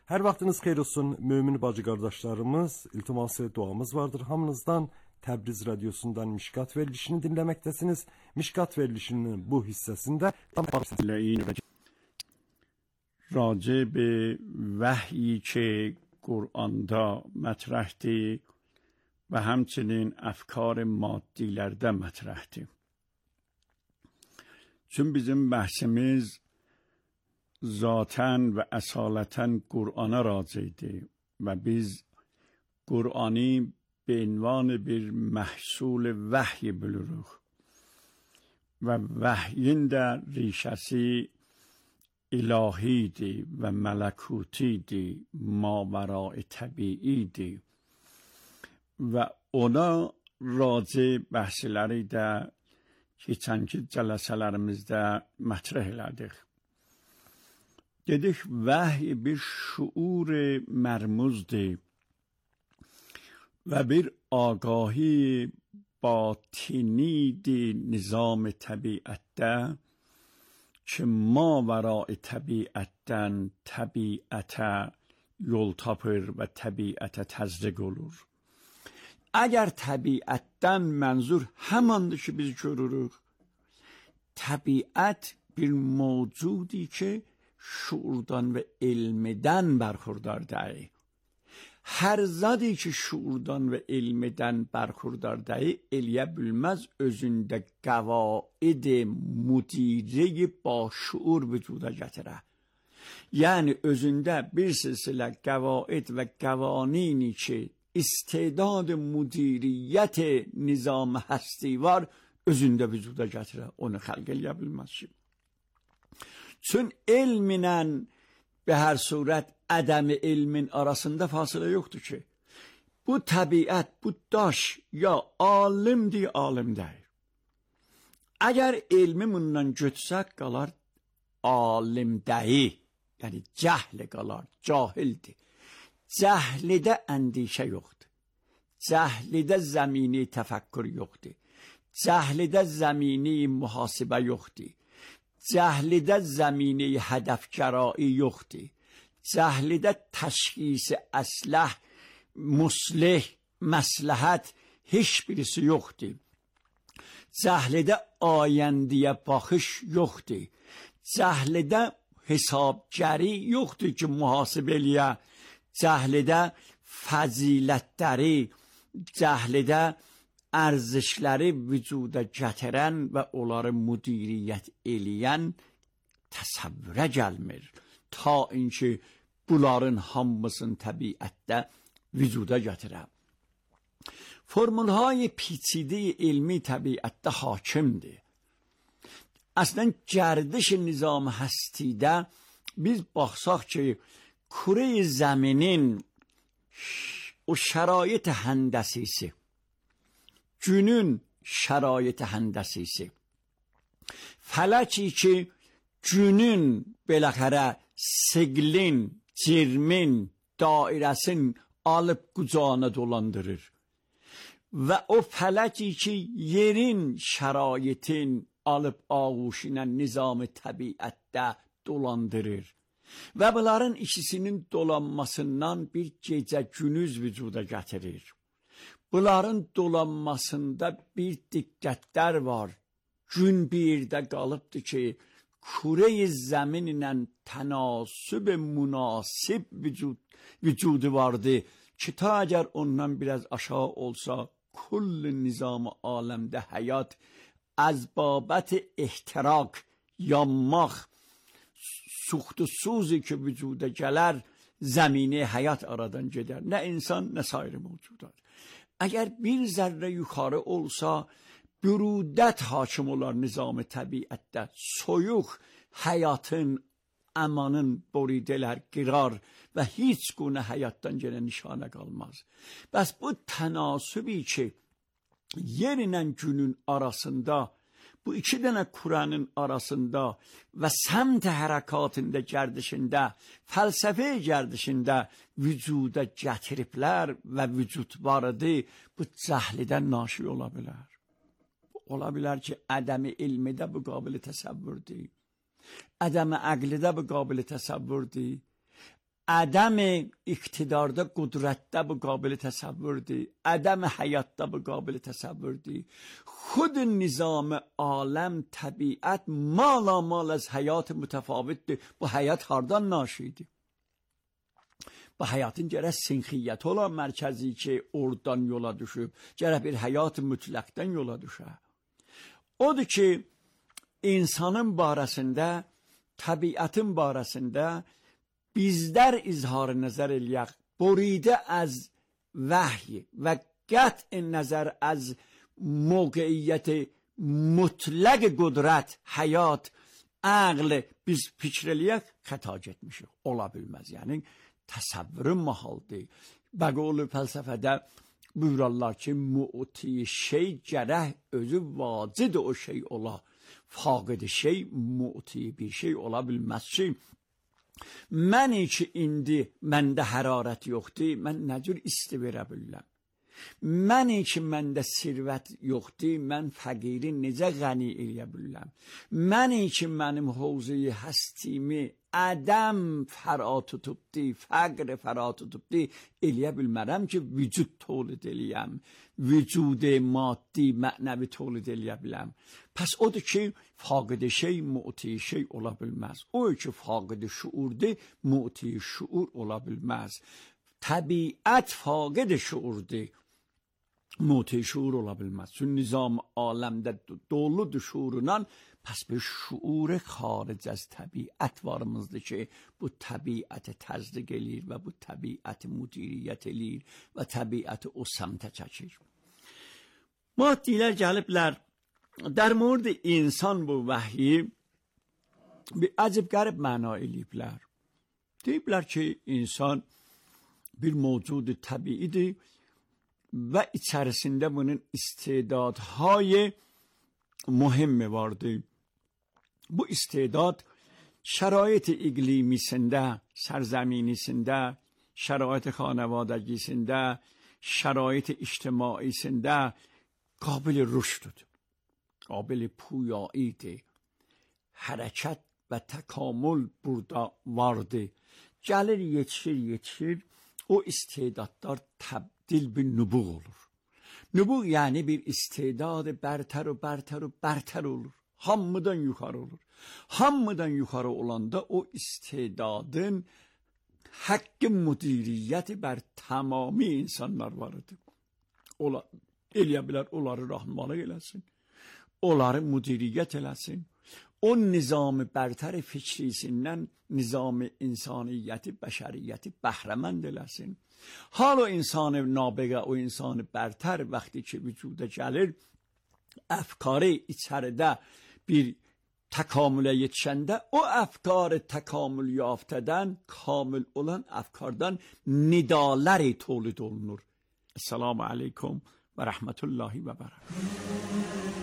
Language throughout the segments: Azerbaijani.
Hər vaxtınız xeyir olsun, mömin bacı qardaşlarımız. İltiması duamız vardır hamınızdan. Təbriz Radyosu'ndan Mişkat verilişini dinləməkdəsiniz. Mişkat verilişinin bu hissəsində راجع به وحیی که قرآن‌دا مطرح‌دی و همچنین افکار مادی‌لerde مطرح‌دی. چون bizim بحثimiz ذاتاً و اصالتاً قرآن راجع‌دی و biz قرآنی به عنوان bir محصول وحی بلوruq و وحیین در ریشه‌سی الهیدی و ملکوتیدی ماوراء طبیعیدی و ona راجع بحثləri də keçənki cəlsələrimizdə mətrah elədik. Dedik vahiy bir şuur مرموزdir و bir آگاهی باطنی نظام طبیعت که ما ورای طبیعتن طبیعت yol tapır və təbiətə təzriq olur. Əgər təbiətdən mənzur həmandır ki, biz görürük, təbiət bir mövcudi ki, şuurdan və elmdən bərxurdardır. Hər zadi ki, şuurdan və elmdən bərxurdardır, eləyə bilməz özündə qəvaid müdirə با şuur vücuda gətirə. Yəni özündə bir silsilə qəvaid və qəvanini ki, istedad müdiriyyət nizam həsti var, özündə vücuda gətirə. Onu xəlq eləyə bilməz ki. Çün elminlə به هر صورت عدم علم arasında fasılə yoxdur ki. Bu təbiət, bu daş ya alimdir, alim deyil. Əgər elmi bundan götürsək qalar alim deyil. Yəni cəhl qalar, cahildir. Cəhlidə əndişə yoxdur. Cəhlidə zəmini təfəkkür yoxdur. Cəhlidə zəmini mühasibə yoxdur. Cəhlidə zəmini hədəfgərai yoxdur. Cəhlidə təşxis əsləh, muslih, məsləhət heç birisi yoxdur. Cəhlidə ayəndiyə baxış yoxdur. Cəhlidə hesabgəri yoxdur ki, mühasibə eləyə. Cəhlidə fəzilətləri, cəhlidə ərzişləri vücuda gətirən və onları müdiriyyət eləyən təsəvvürə gəlmir. Ta inki bunların hamısını təbiətdə vücuda gətirə. Formulهای پیچیده علمی təbiətdə hakimdir. Əslən گردش nizam həstidə biz baxsaq ki, kure zəminin o şərait həndəsisi, günün şərait həndəsisi, fələki ki, günün beləxərə siqlin, cirmin, dairəsin alıb qucağına dolandırır. Və o fələki ki, yerin şəraitin alıb ağuşuna nizam-ı təbiətdə dolandırır. Və bunların ikisinin dolanmasından bir gecə günüz vücuda gətirir. Bunların dolanmasında bir diqqətlər var. Gün bir yerdə qalıbdır ki, kure-i zəmin ilə tənasüb münasib vücudu vardı ki, ta əgər ondan biraz aşağı olsa, kull nizam-ı aləmdə həyat az babət ehtirak, yanmaq, suxtu suzi ki vücuda gələr, zəmini həyat aradan gedər. Nə insan, nə sair mövcudlar. Əgər bir zərrə yuxarı olsa, bürudət hakim olar nizam-ı təbiətdə. Soyuq həyatın, əmanın boridələr girar və heç quna həyatdan gələn nişanə qalmaz. Bəs bu tənasübi ki, yer ilə günün arasında, bu iki dənə Kur'anın arasında və səmt hərəkatında gərdişində, fəlsəfə gərdişində vücuda gətiriblər və vücud varıdı, bu cəhlidən naşi ola bilər. Ola bilər ki, ədəmi ilmidə bu qabiliyyət təsəvvürdür. Ədəmi əqlidə bu qabiliyyət təsəvvürdür. عدم اقتدارda قدرتdə bu قابل تصورdir. عدم حیاتdə bu قابل تصورdir. خود نظام عالم طبیعت مالامال از حیات متفاوتdir. Bu həyat hardan naşidir? Bu həyatın gərək sinxiyyət olan mərkəzi ki, oradan yola düşüb, gərək bir həyat mütləqdən yola düşə. Odur ki, insanın barəsində, təbiətin barəsində bizlər izhar nəzər eləyək, buridə az vəhy və qət'i nəzər az موقعیت مطلق قدرت حیات عقل biz fikr eləyək xəta getmişik. Ola bilməz. Yəni təsəvvürün mahaldır. Bəqolu fəlsəfədə buyurarlar ki, mu'ti şey gərək özü vacid o şey ola. Faqid şey mu'ti bir şey ola bilməz ki, məni ki indi məndə hərarət yoxdur, mən nə cür isti verə bilirəm? Məni ki məndə sirvət yoxdur, mən fəqiri necə qəni eləyə bilirəm? Məni ki mənim hovzuyu həstimi ədəm fəra tutubdi, fəqr fəra tutubdi, eləyə bilmərəm ki, vücud tolid eləyəm, vücud maddi, mənəvi tolid eləyə biləm. Pəs odur ki, faqid şey, mu'ti şey ola bilməz. O ki, faqid şuurdur, mu'ti şuur ola bilməz. Təbiət faqid şuurdur, mu'ti şuur ola bilməz. Çünki nizam aləmdə doludur şuurundan, pəs bir şuur xaric az təbiət varımızdır ki, bu təbiəti təzdiq eləyir və bu təbiəti müdiriyyət eləyir və təbiəti o səmtə çəkir. Maddilər gəliblər, در مورد انسان bu vəhyi bir acib qərib məna eləyiblər. Deyiblər ki, insan bir mövcud təbiidir və içərisində bunun istedadهای mühimi vardır. Bu istedad şərait iqlimisində, sərzəminisində, şərait xanavadəgisində, şərait ictimaisində qabil rüşdür. قابل پویاییده. حرکت و تکامل burada vardı. Gəlir yetişir, o istedadlar təbdil bir nübuğ olur. Nübuğ yəni bir istedadı bərtər olur. Hamıdan yuxarı olur. Hamıdan yuxarı olanda o istedadın haqqı müdiriyyəti bər tamami insanlar vardı. Ola eləyə bilər, onları rahmanlıq eləsin. Onları müdiriyyət eləsin. O nizam bərtər fikrisindən nizam insaniyyəti, bəşəriyyəti bəhrəmənd eləsin. Hal o insanı nabəqə, o insanı bərtər vaxtı ki vücuda gəlir, əfkarı içəridə bir təkamülə yetişəndə, o əfkarı təkamül yaftədən, kamil olan əfkardan nidaləri tolid olunur. Esselamu aleykum və rəhmətullahi və bərəkətuhu.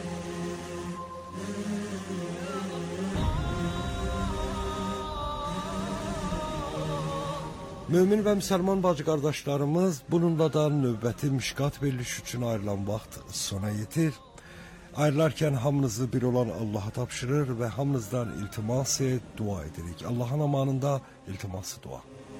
Mömin və müsəlman bacı qardaşlarımız, bununla da növbəti Mişqat verilişi üçün ayrılan vaxt sona yetir. Ayrılarkən hamınızı bir olan Allaha tapşırır və hamınızdan iltimas dua edirik. Allahın amanında iltiması dua.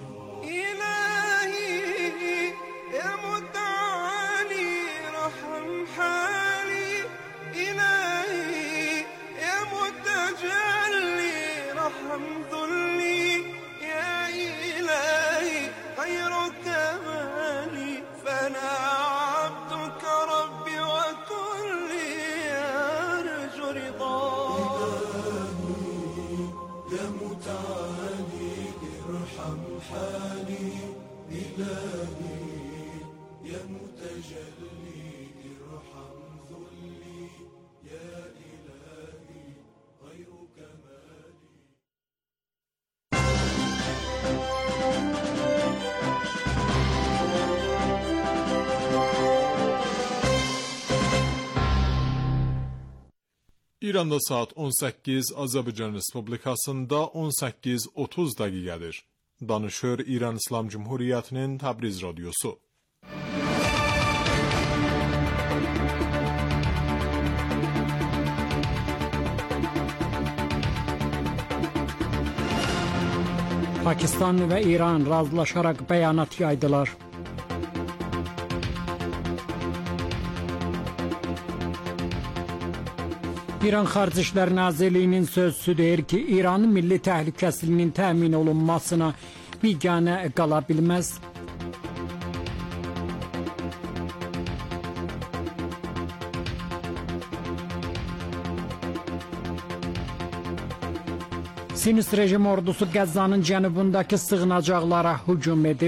İranda saat 18, Azərbaycan Respublikasında 18:30 dəqiqədir. Danışır İran İslam Cumhuriyyətinin Təbriz Radyosu. Pakistan və İran razılaşaraq bəyanat yaydılar. İran Xarici İşlər Nazirliyinin sözçüsü deyir ki, İranın milli təhlükəsizliyinin təmin olunmasına biganə qala bilməz. Sinist rejim ordusu Qəzzanın cənubundakı sığınacaqlara hücum edib.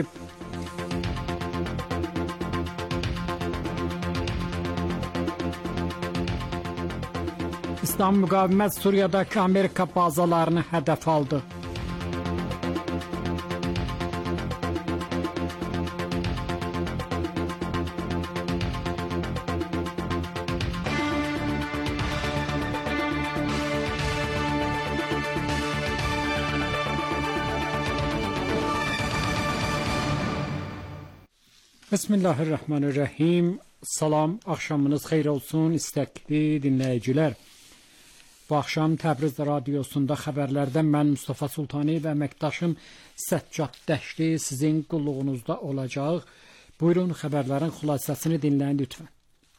İslam müqavimət Suriyadakı Amerika bazalarını hədəf aldı. Bismillahirrahmanirrahim. Salam, axşamınız xeyir olsun istəkli dinləyicilər. Bu axşam Təbriz Radiosunda xəbərlərdən mən Mustafa Sultani və əməkdaşım Səccad Dəşli sizin qulluğunuzda olacaq. Buyurun xəbərlərin xülasəsini dinləyin lütfən.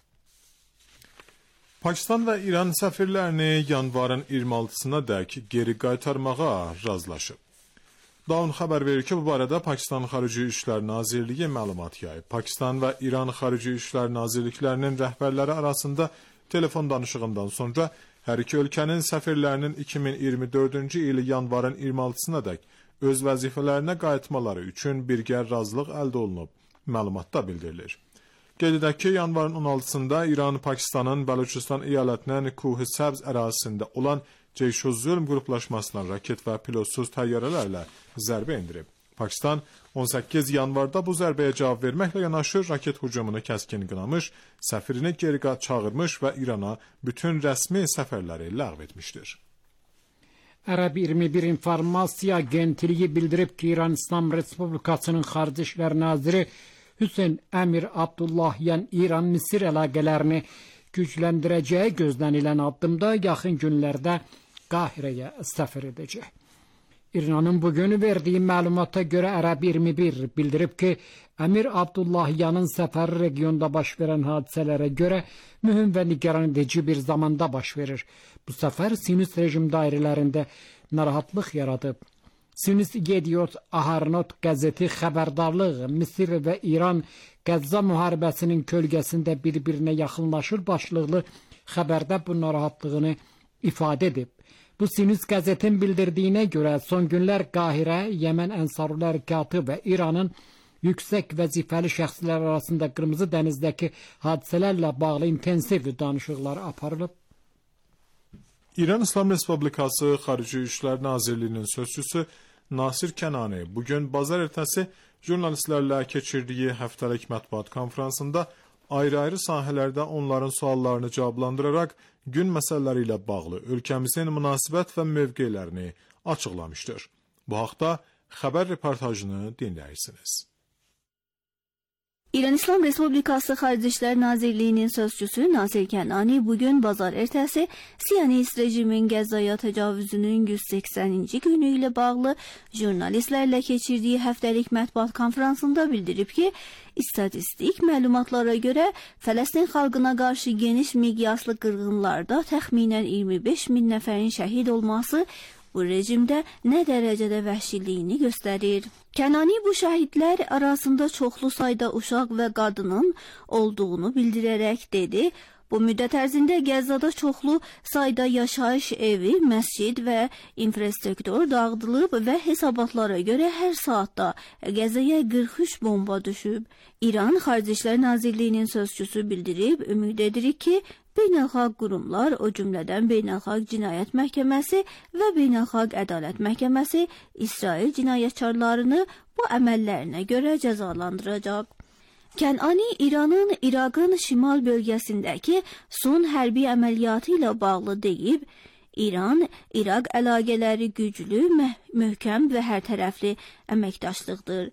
Pakistan və İran səfirlərini yanvarın 26-sına dək geri qaytarmağa razılaşıb. Dawn xəbər verir ki, bu barədə Pakistan Xarici İşlər Nazirliyi məlumat yayıb. Pakistan və İran Xarici İşlər Nazirliklərinin rəhbərləri arasında telefon danışığından sonra hər iki ölkənin səfirlərinin 2024-cü il yanvarın 26-sına dək öz vəzifələrinə qayıtmaları üçün birgə razılıq əldə olunub. Məlumatda bildirilir. Qeyd edək ki, yanvarın 16-sında İran Pakistanın Bəluchistan əyalətinin Kuh-i Səbz ərazisində olan Ceyş-ü-Zülm qruplaşmasına raket və pilotsuz təyyarələrlə zərbə endirib. Pakistan 18 yanvarda bu zərbəyə cavab verməklə yanaşı raket hücumunu kəskin qınamış, səfirini geri çağırmış və İrana bütün rəsmi səfərləri ləğv etmişdir. Ərəb 21 informasiya agentliyi bildirib ki, İran İslam Respublikasının Xarici İşlər Naziri Hüseyn Əmir Abdullahyan İran-Misir əlaqələrini gücləndirəcəyi gözlənilən addımda yaxın günlərdə Qahirəyə səfər edəcək. İranın bugün verdiyi məlumata görə Ərəb 21 bildirib ki, Əmir Abdullahyanın səfəri regionda baş verən hadisələrə görə mühüm və nigaran edici bir zamanda baş verir. Bu səfər Sinist rejim dairələrində narahatlıq yaradıb. Sinist Yediot Aharnot qəzeti xəbərdarlıq Misir və İran Qəzza müharibəsinin kölgəsində bir-birinə yaxınlaşır başlıqlı xəbərdə bu narahatlığını ifadə edib. Bu Sinist qəzetin bildirdiyinə görə son günlər Qahirə, Yəmən Ənsarullah Hərəkatı və İranın yüksək vəzifəli şəxslər arasında Qırmızı dənizdəki hadisələrlə bağlı intensiv danışıqlar aparılıb. İran İslam Respublikası Xarici İşlər Nazirliyinin sözçüsü Nasir Kənani bugün bazar ertəsi jurnalistlərlə keçirdiyi həftəlik mətbuat konferansında ayrı-ayrı sahələrdə onların suallarını cavablandıraraq gün məsələləri ilə bağlı ölkəmizin münasibət və mövqelərini açıqlamışdır. Bu haqda xəbər reportajını dinləyirsiniz. İran İslam Respublikası Xarici İşlər Nazirliyinin sözçüsü Nasir Kənani bugün bazar ertəsi Siyonist rejimin Qəzzaya təcavüzünün 180-ci günü ilə bağlı jurnalistlərlə keçirdiyi həftəlik mətbuat konferansında bildirib ki, istatistik məlumatlara görə Fələstin xalqına qarşı geniş miqyaslı qırğınlarda təxminən 25 min nəfərin şəhid olması bu rejimdə nə dərəcədə vəhşiliyini göstərir. Kənani bu şəhidlər arasında çoxlu sayda uşaq və qadının olduğunu bildirərək dedi, bu müddət ərzində Qəzzada çoxlu sayda yaşayış evi, məscid və infrastruktur dağıdılıb və hesabatlara görə hər saatda Qəzzaya 43 bomba düşüb. İran Xarici İşlər Nazirliyinin sözçüsü bildirib, ümid edirik ki, beynəlxalq qurumlar, o cümlədən Beynəlxalq Cinayət Məhkəməsi və Beynəlxalq Ədalət Məhkəməsi İsrail cinayətkarlarını bu əməllərinə görə cəzalandıracaq. Kənani İranın İraqın şimal bölgəsindəki son hərbi əməliyyatı ilə bağlı deyib, İran-İraq əlaqələri güclü, möhkəm və hərtərəfli əməkdaşlıqdır.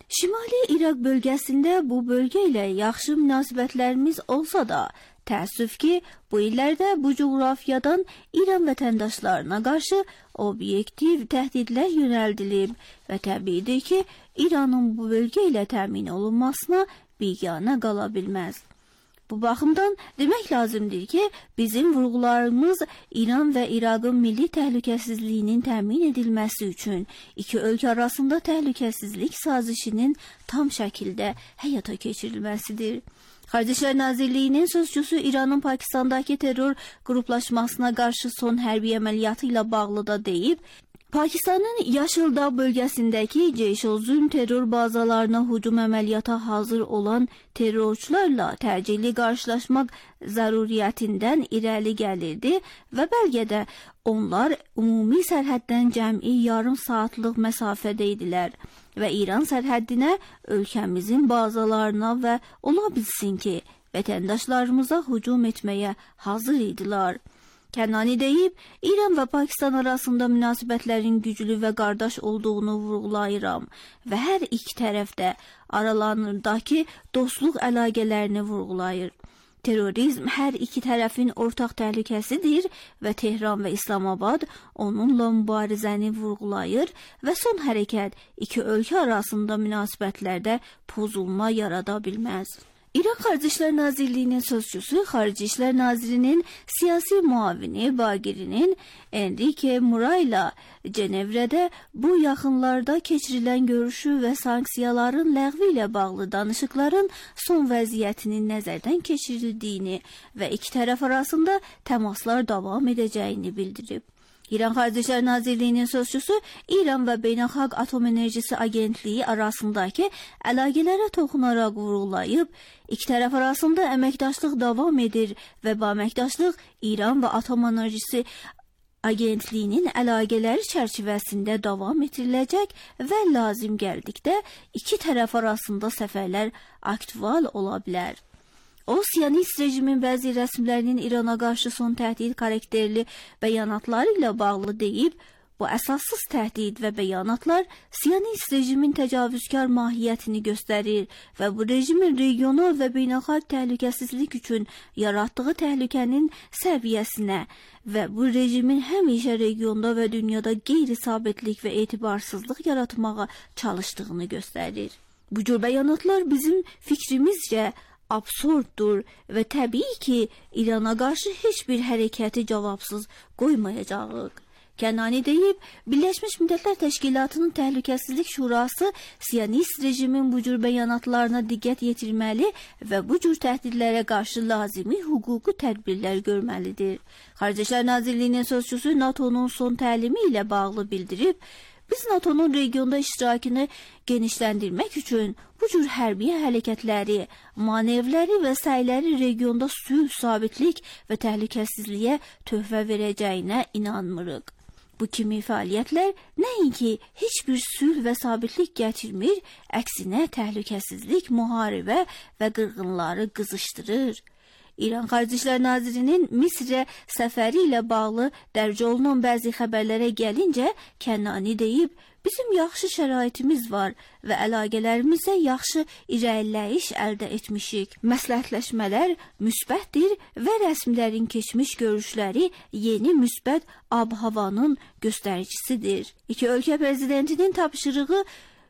Şimali İraq bölgəsində bu bölgə ilə yaxşı münasibətlərimiz olsa da, təəssüf ki, bu illərdə bu coğrafiyadan İran vətəndaşlarına qarşı obyektiv təhdidlər yönəldilib və təbiidir ki, İranın bu bölgə ilə təmin olunmasına biganə qala bilməz. Bu baxımdan demək lazımdır ki, bizim vurğularımız İran və İraqın milli təhlükəsizliyinin təmin edilməsi üçün iki ölkə arasında təhlükəsizlik sazişinin tam şəkildə həyata keçirilməsidir. Xarici İşlər Nazirliyinin sözçüsü İranın Pakistandakı terror qruplaşmasına qarşı son hərbi əməliyyatı ilə bağlı da deyib, Pakistanın Yaşıldağ bölgəsindəki Ceyş-ol-Zülm terror bazalarına hücum əməliyyata hazır olan terrorçularla təcili qarşılaşmaq zəruriyyətindən irəli gəlirdi və bəlkə onlar ümumi sərhəddən cəmi yarım saatlıq məsafədə idilər və İran sərhəddinə, ölkəmizin bazalarına və ola bilsin ki, vətəndaşlarımıza hücum etməyə hazır idilər. Kənani deyib, İran və Pakistan arasında münasibətlərin güclü və qardaş olduğunu vurğulayıram və hər iki tərəfdə aralarındakı dostluq əlaqələrini vurğulayır. Terrorizm hər iki tərəfin ortaq təhlükəsidir və Tehran və İslamabad onunla mübarizəni vurğulayır və son hərəkət iki ölkə arasında münasibətlərdə pozulma yarada bilməz. İran Xarici İşlər Nazirliyinin sözçüsü, Xarici İşlər Nazirinin siyasi muavini Bagirinin Enrique Murayla Cenevrədə bu yaxınlarda keçirilən görüşü və sanksiyaların ləğvi ilə bağlı danışıqların son vəziyyətinin nəzərdən keçirildiyini və iki tərəf arasında təmaslar davam edəcəyini bildirib. İran Xarici İşlər Nazirliyinin sözçüsü İran və Beynəlxalq Atom Enerjisi Agentliyi arasındakı əlaqələrə toxunaraq vurğulayıb, iki tərəf arasında əməkdaşlıq davam edir və bu əməkdaşlıq İran və Atom Enerjisi Agentliyinin əlaqələri çərçivəsində davam etdiriləcək və lazım gəldikdə iki tərəf arasında səfərlər aktual ola bilər. O, Siyonist rejimin bəzi rəsmilərinin İrana qarşı son təhdid xarakterli bəyanatları ilə bağlı deyib, bu əsassız təhdid və bəyanatlar Siyonist rejimin təcavüzkar mahiyyətini göstərir və bu rejimin regional və beynəlxalq təhlükəsizlik üçün yaratdığı təhlükənin səviyyəsinə və bu rejimin həmişə regionda və dünyada qeyri-sabitlik və etibarsızlıq yaratmağa çalışdığını göstərir. Bu cür bəyanatlar bizim fikrimizcə absurddur və təbii ki, İrana qarşı heç bir hərəkəti cavabsız qoymayacağıq. Kənani deyib, Birləşmiş Millətlər Təşkilatının Təhlükəsizlik Şurası Siyonist rejimin bu cür bəyanatlarına diqqət yetirməli və bu cür təhdidlərə qarşı lazımi hüquqi tədbirlər görməlidir. Xarici İşlər Nazirliyinin sözçüsü NATO-nun son təlimi ilə bağlı bildirib, biz NATO'nun regionda iştirakını genişləndirmək üçün bu cür hərbi hərəkətləri, manevləri və səyləri regionda sülh, sabitlik və təhlükəsizliyə töhfə verəcəyinə inanmırıq. Bu kimi fəaliyyətlər nəinki heç bir sülh və sabitlik gətirmir, əksinə təhlükəsizlik, müharibə və qırğınları qızışdırır. İran Xarici İşlər Nazirinin Misrə səfəri ilə bağlı dərc olunan bəzi xəbərlərə gəlincə, Kənani deyib, bizim yaxşı şəraitimiz var və əlaqələrimizə yaxşı irəliləyiş əldə etmişik. Məsləhətləşmələr müsbətdir və rəsmilərin keçmiş görüşləri yeni müsbət ab-havanın göstəricisidir. İki ölkə prezidentinin tapşırığı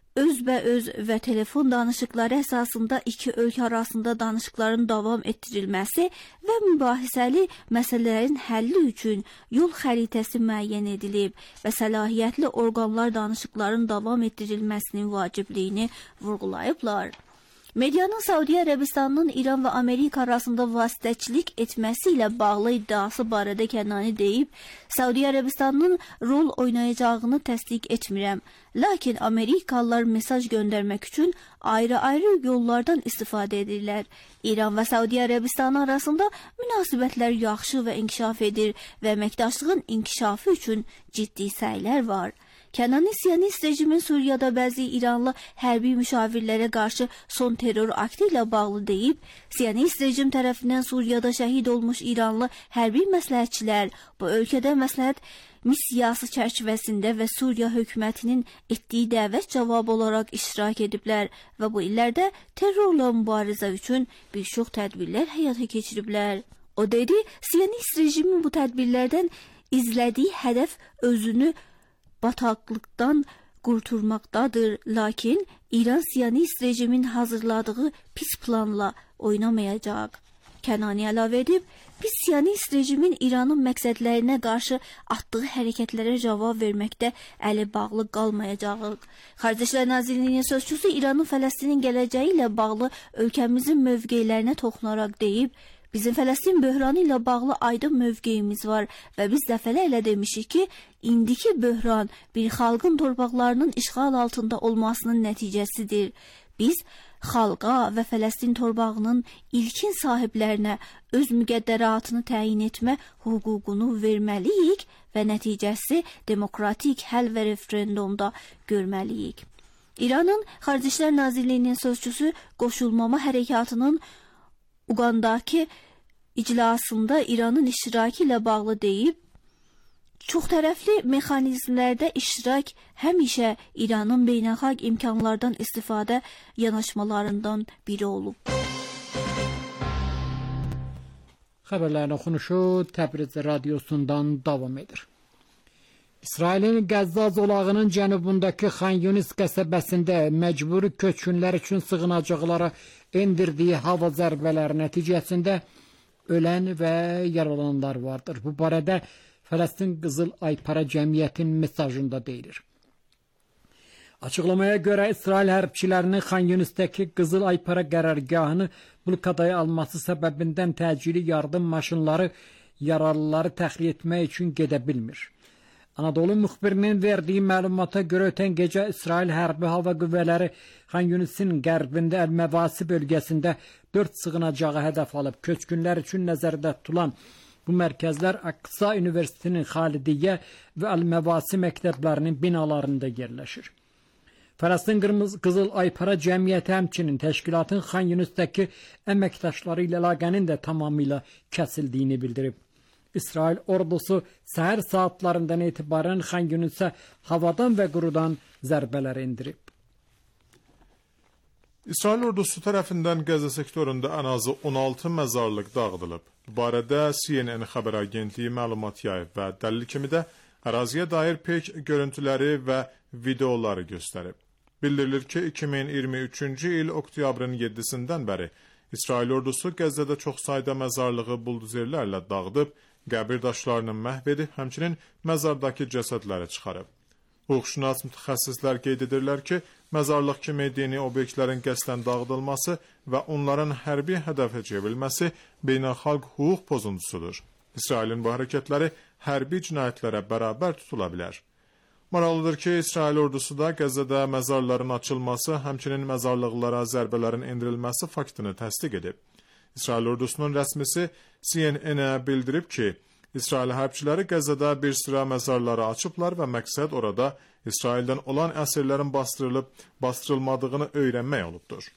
özbəöz və telefon danışıqları əsasında iki ölkə arasında danışıqların davam etdirilməsi və mübahisəli məsələlərin həlli üçün yol xəritəsi müəyyən edilib və səlahiyyətli orqanlar danışıqların davam etdirilməsinin vacibliyini vurğulayıblar. Medianın Saudiya Ərəbistanının İran və Amerika arasında vasitəçilik etməsi ilə bağlı iddiası barədə Kənani deyib, Saudiya Ərəbistanının rol oynayacağını təsdiq etmirəm. Lakin Amerikalılar mesaj göndərmək üçün ayrı-ayrı yollardan istifadə edirlər. İran və Saudiya Ərəbistanı arasında münasibətlər yaxşı və inkişaf edir və əməkdaşlığın inkişafı üçün ciddi səylər var. Kənani Siyonist rejimin Suriyada bəzi İranlı hərbi müşavirlərə qarşı son terror aktı ilə bağlı deyib, Siyonist rejim tərəfindən Suriyada şəhid olmuş İranlı hərbi məsləhətçilər bu ölkədə məsləhət missiyası çərçivəsində və Suriya hökumətinin etdiyi dəvət cavab olaraq iştirak ediblər və bu illərdə terrorla mübarizə üçün bir çox tədbirlər həyata keçiriblər. O dedi, Siyonist rejimi bu tədbirlərdən izlədiyi hədəf özünü bataqlıqdan qurtarmaqdadır, lakin İran Siyonist rejimin hazırladığı pis planla oynamayacaq. Kənani əlavə edib, biz Siyonist rejimin İranın məqsədlərinə qarşı atdığı hərəkətlərə cavab verməkdə əli bağlı qalmayacağıq. Xarici İşlər Nazirliyinin sözçüsü İranın Fələstinin gələcəyi ilə bağlı ölkəmizin mövqeylərinə toxunaraq deyib, bizim Fələstin böhranı ilə bağlı aydın mövqeyimiz var və biz dəfələrlə demişik ki, indiki böhran bir xalqın torpaqlarının işğal altında olmasının nəticəsidir. Biz xalqa və Fələstin torpağının ilkin sahiblərinə öz müqəddəratını təyin etmə hüququnu verməliyik və nəticəsi demokratik həll və referendumda görməliyik. İranın Xarici İşlər Nazirliyinin sözçüsü qoşulmama hərəkatının Uqandakı iclasında İranın iştirakı ilə bağlı deyib, çoxtərəfli mexanizmlərdə iştirak həmişə İranın beynəlxalq imkanlardan istifadə yanaşmalarından biri olub. Xəbərlərin oxunuşu Təbriz radiosundan davam edir. İsrailin Qəzza zolağının cənubundakı Xan Yunis qəsəbəsində məcburi köçkünlər üçün sığınacaqlara endirdiyi hava zərbələri nəticəsində ölən və yaralananlar vardır. Bu barədə Fələstin Qızıl Aypara Cəmiyyətinin mesajında deyilir. Açıqlamaya görə İsrail hərbçilərinin Xan Yunisdəki Qızıl Aypara qərargahını blokadaya alması səbəbindən təcili yardım maşınları yaralıları təxliyə etmək üçün gedə bilmir. Anadolu müxbirinin verdiyi məlumata görə ötən gecə İsrail hərbi hava qüvvələri Xan Yunis'in qərbində Əl-Məvasi bölgəsində 4 sığınacağı hədəf alıb. Köçkünlər üçün nəzərdə tutulan bu mərkəzlər Aqsa Universitetinin Xalidiyyə və Əl-Məvasi məktəblərinin binalarında yerləşir. Fələstin Qızıl Aypara Cəmiyyəti həmçinin təşkilatın Xan Yunisdəki əməkdaşları ilə əlaqənin də tamamilə kəsildiyini bildirib. İsrail ordusu səhər saatlarından etibarən Xan Yunis'ə havadan və qurudan zərbələr endirib. İsrail ordusu tərəfindən Qəzza sektorunda ən azı 16 məzarlıq dağıdılıb. Bu barədə CNN xəbər agentliyi məlumat yayıb və dəlil kimi də əraziyə dair peyk görüntüləri və videoları göstərib. Bildirilir ki, 2023-cü il oktyabrın 7-sindən bəri İsrail ordusu Qəzzada çox sayda məzarlığı bulduzerlərlə dağıdıb, qəbir daşlarını məhv edib, həmçinin məzardakı cəsədləri çıxarıb. Hüquqşünas mütəxəssislər qeyd edirlər ki, məzarlıq kimi dini obyektlərin qəsdən dağıdılması və onların hərbi hədəfə çevrilməsi beynəlxalq hüquq pozuntusudur. İsrailin bu hərəkətləri hərbi cinayətlərə bərabər tutula bilər. Maraqlıdır ki, İsrail ordusu da Qəzzada məzarların açılması, həmçinin məzarlıqlara zərbələrin endirilməsi faktını təsdiq edib. İsrail ordusunun rəsmisi CNN-ə bildirib ki, İsrail hərbçiləri Qəzzada bir sıra məzarları açıblar və məqsəd orada İsraildən olan əsirlərin bastırılmadığını öyrənmək olubdur.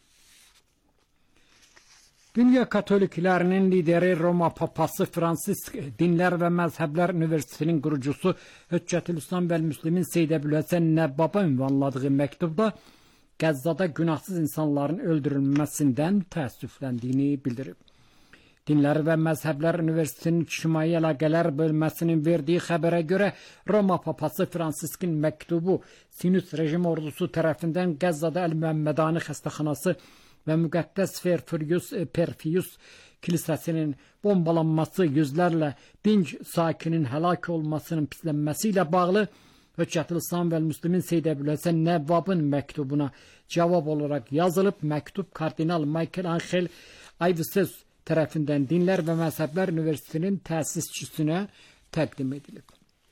Dünya Katoliklərinin lideri Roma Papası Fransisk Dinlər və Məzhəblər Universitetinin qurucusu Höccətülislam və Müslimin Seyid Əbülhəsən Nəbbaba ünvanladığı məktubda Qəzzada günahsız insanların öldürülməsindən təəssüfləndiyini bildirib. Dinlər və Məzhəblər Universitetinin İctimai Əlaqələr bölməsinin verdiyi xəbərə görə Roma Papası Fransiskin məktubu Sinüs rejim ordusu tərəfindən Qəzzada Əl-Məmmədani xəstəxanası və müqəddəs Perfiyus kilisəsinin bombalanması, yüzlərlə dinc sakinin həlak olmasının pislənməsi ilə bağlı Höccətülislam və Müslimin Seyid Əbülhəsən Nəbbabın məktubuna cavab olaraq yazılıb. Məktub kardinal Michael Angel Ayvses tərəfindən Dinlər və Məzhəblər Universitetinin təsisçisinə təqdim edilib.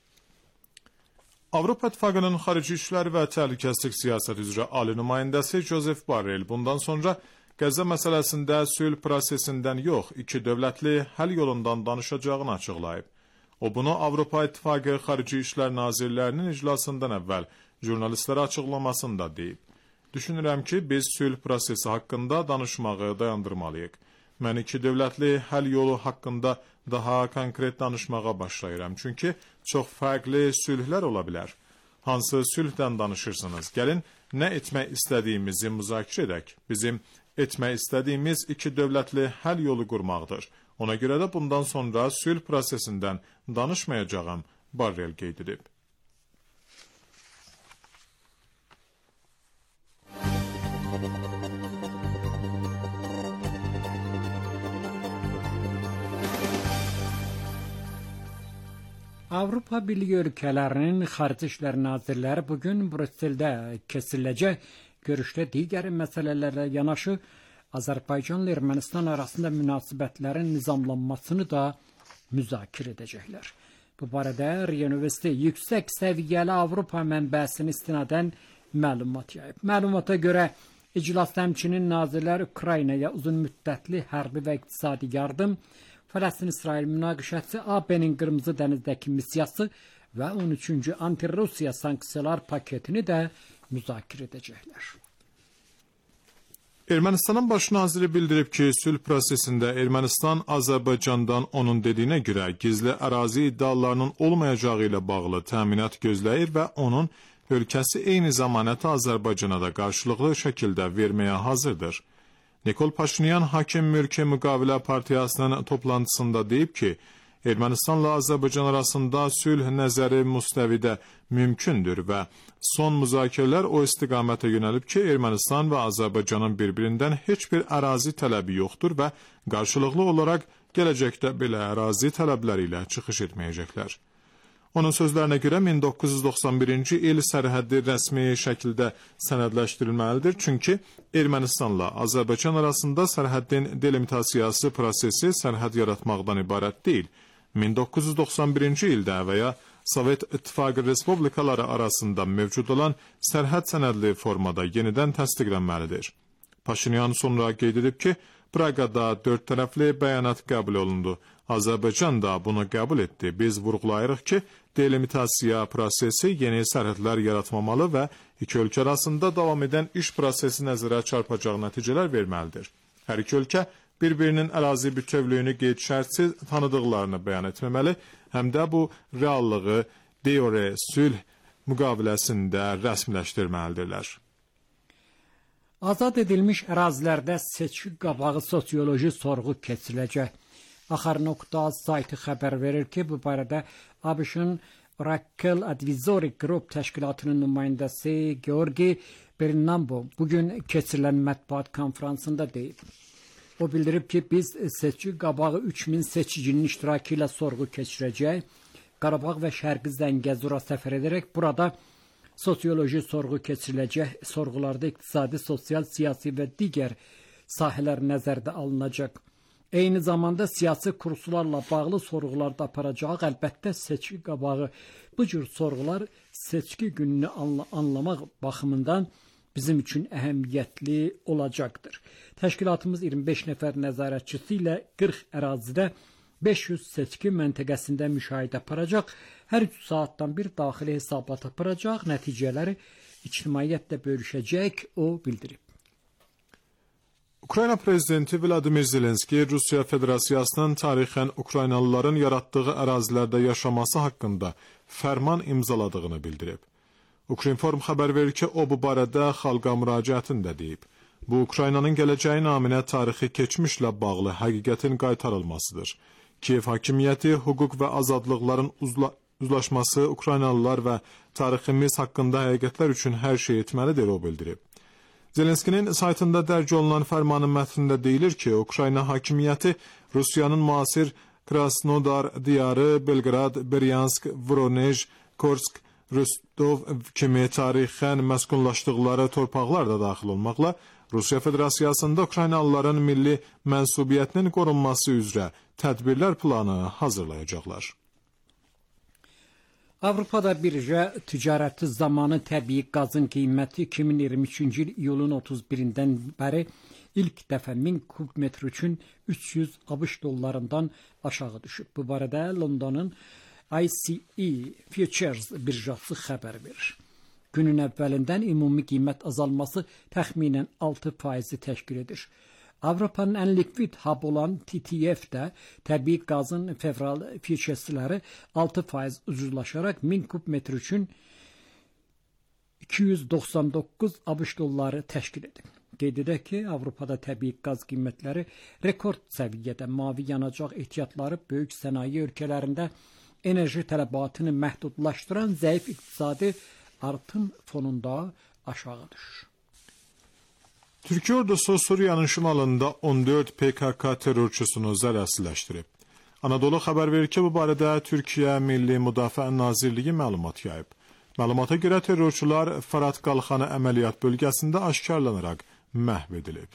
Avropa İttifaqının Xarici İşlər və Təhlükəsizlik Siyasəti üzrə ali nümayəndəsi Joseph Borrell bundan sonra Qəzza məsələsində sülh prosesindən yox, iki dövlətli həll yolundan danışacağını açıqlayıb. O bunu Avropa İttifaqı Xarici İşlər Nazirlərinin iclasından əvvəl jurnalistlərə açıqlamasında deyib. Düşünürəm ki, biz sülh prosesi haqqında danışmağı dayandırmalıyıq. Mən iki dövlətli həll yolu haqqında daha konkret danışmağa başlayıram. Çünki çox fərqli sülhlər ola bilər. Hansı sülhdən danışırsınız? Gəlin, nə etmək istədiyimizi müzakirə edək. Bizim etmək istədiyimiz iki dövlətli həll yolu qurmaqdır. Ona görə də bundan sonra sülh prosesindən danışmayacağım, Borrell qeyd edib. Avropa Birliği ölkələrinin Xarici İşlər Nazirləri bugün Brüsseldə keçiriləcək görüşdə digər məsələlərlə yanaşı Azərbaycanla Ermənistan arasında münasibətlərin nizamlanmasını da müzakirə edəcəklər. Bu barədə Riya Universiteti yüksək səviyyəli Avropa mənbəsinin istinadən məlumat yayıb. Məlumata görə iclasda həmçinin nazirlər Ukraynaya uzun müddətli hərbi və iqtisadi yardım, Fələstin-İsrail münaqişəsi, AB-nin Qırmızı dənizdəki missiyası və 13-cü anti-Rusiya sanksiyalar paketini də müzakirə edəcəklər. Ermənistanın baş naziri bildirib ki, sülh prosesində Ermənistan Azərbaycandan onun dediyinə görə gizli ərazi iddialarının olmayacağı ilə bağlı təminat gözləyir və onun ölkəsi eyni zəmanəti Azərbaycana da qarşılıqlı şəkildə verməyə hazırdır. Nikol Paşinyan Hakim Mülki Müqavilə Partiyasının toplantısında deyib ki, Ermənistanla Azərbaycan arasında sülh nəzəri müstəvidə mümkündür və son müzakirələr o istiqamətə yönəlib ki, Ermənistan və Azərbaycanın bir-birindən heç bir ərazi tələbi yoxdur və qarşılıqlı olaraq gələcəkdə belə ərazi tələbləri ilə çıxış etməyəcəklər. Onun sözlərinə görə 1991-ci il sərhəddi rəsmi şəkildə sənədləşdirilməlidir, çünki Ermənistanla Azərbaycan arasında sərhəddin delimitasiyası prosesi sərhəd yaratmaqdan ibarət deyil. 1991-ci ildə və ya Sovet İttifaqı Respublikaları arasında mövcud olan sərhəd sənədli formada yenidən təsdiqlənməlidir. Paşinyan sonra qeyd edib ki, Praqada 4 tərəfli bəyanat qəbul olundu. Azərbaycan da bunu qəbul etdi. Biz vurğulayırıq ki, delimitasiya prosesi yeni sərhədlər yaratmamalı və iki ölkə arasında davam edən iş prosesi nəzərə çarpacaq nəticələr verməlidir. Hər iki ölkə bir-birinin ərazi bütövlüyünü qeyd-şərtsiz tanıdıqlarını bəyan etməməli, həm də bu reallığı de-yure sülh müqaviləsində rəsmiləşdirməlidirlər. Azad edilmiş ərazilərdə seçki qabağı sosioloji sorğu keçiriləcək. Axar.az saytı xəbər verir ki, bu barədə ABŞ-ın Raquel Advisory Group təşkilatının nümayəndəsi Georgi Bernambo bugün keçirilən mətbuat konfransında deyib. O bildirib ki, biz seçki qabağı 3000 seçicinin iştirakı ilə sorğu keçirəcək. Qarabağ və Şərqi Zəngəzura səfər edərək burada sosioloji sorğu keçiriləcək. Sorğularda iqtisadi, sosial, siyasi və digər sahələr nəzərdə alınacaq. Eyni zamanda siyasi kurslarla bağlı sorğular da aparacaq. Əlbəttə seçki qabağı bu cür sorğular seçki gününü anlamaq baxımından bizim üçün əhəmiyyətli olacaqdır. Təşkilatımız 25 nəfər nəzarətçisi ilə 40 ərazidə 500 seçki məntəqəsində müşahidə aparacaq. Hər 3 saatdan bir daxili hesabat aparacaq. Nəticələri ictimaiyyətlə bölüşəcək, o bildirib. Ukrayna prezidenti Vladimir Zelenski Rusiya Federasiyasının tarixən Ukraynalıların yaratdığı ərazilərdə yaşaması haqqında fərman imzaladığını bildirib. Ukrinform xəbər verir ki, o bu barədə xalqa müraciətində deyib. Bu, Ukraynanın gələcəyi naminə tarixi keçmişlə bağlı həqiqətin qaytarılmasıdır. Kiyev hakimiyyəti hüquq və azadlıqların uzlaşması, Ukraynalılar və tariximiz haqqında həqiqətlər üçün hər şey etməlidir, o bildirib. Zelenskinin saytında dərc olunan fərmanın mətnində deyilir ki, Ukrayna hakimiyyəti Rusiyanın müasir Krasnodar diyarı, Belgrad, Bryansk, Voronej, Korsk, Rostov kimi tarixən məskunlaşdıqları torpaqlar da daxil olmaqla Rusiya Federasiyasında Ukraynalıların milli mənsubiyyətinin qorunması üzrə tədbirlər planı hazırlayacaqlar. Avropada birja ticarəti zamanı təbii qazın qiyməti 2023-cü il iyulun 31-dən bəri ilk dəfə 1000 kubmetr üçün 300 ABŞ dollarından aşağı düşüb. Bu barədə Londonun ICE Futures birjası xəbər verir. Günün əvvəlindən ümumi qiymət azalması təxminən 6% təşkil edir. Avropanın ən likvid hab olan TTF-də təbii qazın fevral fişəsiləri 6% ucuzlaşaraq 1000 kub metr üçün 299 ABŞ dolları təşkil edir. Qeyd edək ki, Avropada təbii qaz qiymətləri rekord səviyyədə, mavi yanacaq ehtiyatları böyük sənaye ölkələrində enerji tələbatını məhdudlaşdıran zəif iqtisadi artım fonunda aşağı düşür. Türkiye ordusu Suriye'nin şimalında 14 PKK terörçüsünü zərərsizləşdirib. Anadolu xəbər verir ki, bu barədə Türkiyə Milli Müdafiə Nazirliyi məlumat yayıb. Məlumata görə terrorçular Fərat Qalxanı əməliyyat bölgəsində aşkarlanaraq məhv edilib.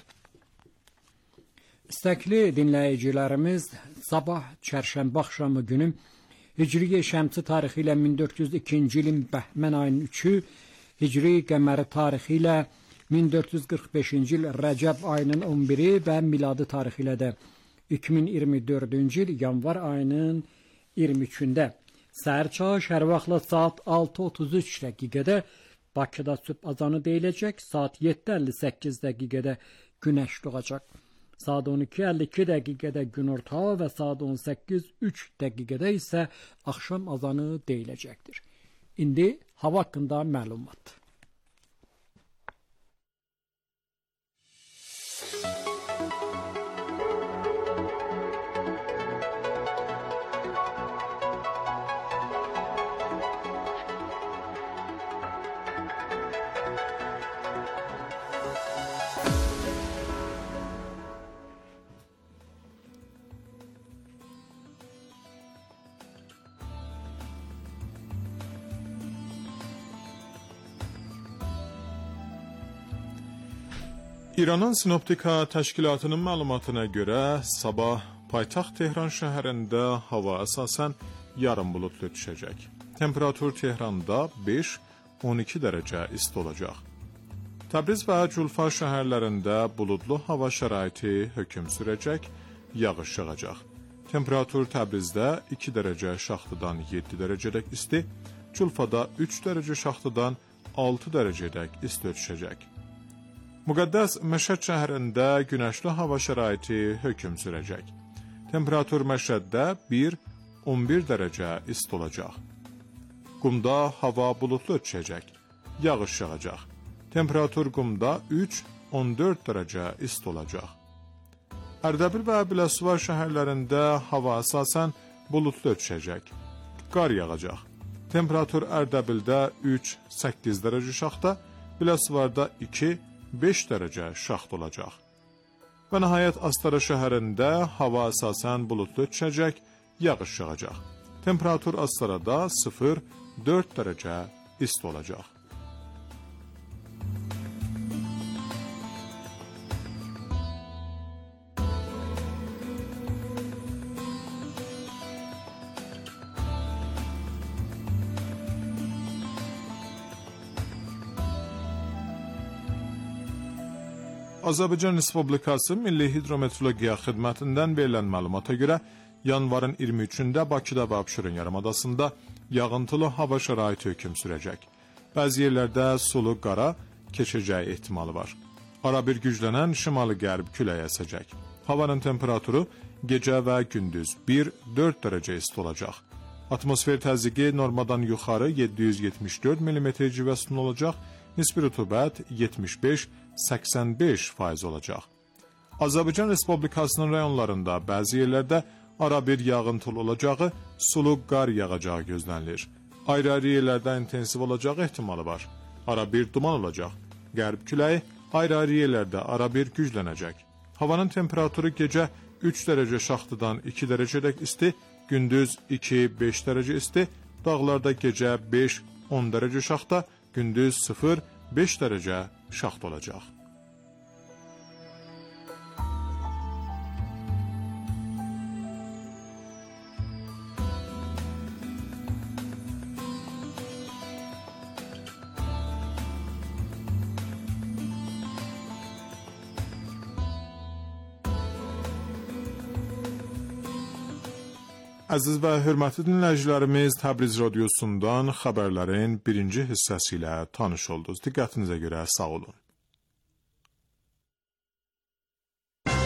İstəkli dinləyicilərimiz, sabah çərşənbə axşamı günü Hicri Şəmsi tarixi ilə 1402-ci ilin Bəhmən ayının 3-ü, Hicri qəməri tarixi ilə 1445-ci il Rəcəb ayının 11-i və miladi tarixi ilə də 2024-cü il yanvar ayının 23-də səhər çağı şəhər vaxtla saat 6:33 dəqiqədə Bakıda sübh azanı deyiləcək, saat 7:58 dəqiqədə günəş doğacaq. Saat 12:52 dəqiqədə günorta və saat 18:03 dəqiqədə isə axşam azanı deyiləcəkdir. İndi hava haqqında məlumat. İranın Sinoptika təşkilatının məlumatına görə sabah paytaxt Tehran şəhərində hava əsasən yarım buludlu düşəcək. Temperatur Tehranda 5-12 dərəcə isti olacaq. Təbriz və Culfa şəhərlərində buludlu hava şəraiti hökm sürəcək, yağış yağacaq. Temperatur Təbrizdə 2 dərəcə şaxtıdan 7 dərəcədək isti, Culfada 3 dərəcə şaxtıdan 6 dərəcədək isti düşəcək. Müqəddəs Məşəd şəhərində günəşli hava şəraiti hökm sürəcək. Temperatur Məşəddə 1-11 dərəcə isti olacaq. Qumda hava buludlu düşəcək, yağış yağacaq. Temperatur Qumda 3-14 dərəcə isti olacaq. Ərdəbil və Biləsuvar şəhərlərində hava əsasən buludlu düşəcək, qar yağacaq. Temperatur Ərdəbildə 3-8 dərəcə şaxta, Biləsuvarda 2-5 dərəcə şaxt olacaq. Və nəhayət Astara şəhərində hava əsasən buludlu düşəcək, yağış yağacaq. Temperatur Astarada 0-4 dərəcə isti olacaq. Azərbaycan Respublikası Milli Hidrometeorologiya Xidmətindən verilən məlumata görə yanvarın 23-də Bakıda və Abşeron yarımadasında yağıntılı hava şəraiti hökm sürəcək. Bəzi yerlərdə sulu qara keçəcəyi ehtimalı var. Arabir güclənən şimali-qərb küləyi əsəcək. Havanın temperaturu gecə və gündüz 1-4 dərəcə isti olacaq. Atmosfer təzyiqi normadan yuxarı 774 mm civə sütun olacaq. Nisbi rütubət 75-85% olacaq. Azərbaycan Respublikasının rayonlarında bəzi yerlərdə arabir yağıntılı olacağı, sulu qar yağacağı gözlənilir. Ayrı-ayrı yerlərdə intensiv olacağı ehtimalı var. Arabir duman olacaq. Qərb küləyi ayrı-ayrı yerlərdə arabir güclənəcək. Havanın temperaturu gecə 3 dərəcə şaxtıdan 2 dərəcədək isti, gündüz 2-5 dərəcə isti, dağlarda gecə 5-10 dərəcə şaxta, gündüz 0-5 dərəcə şaxt olacaq. Əziz və hörmətli dinləyicilərimiz, Təbriz radiosundan xəbərlərin birinci hissəsi ilə tanış oldunuz. Diqqətinizə görə sağ olun.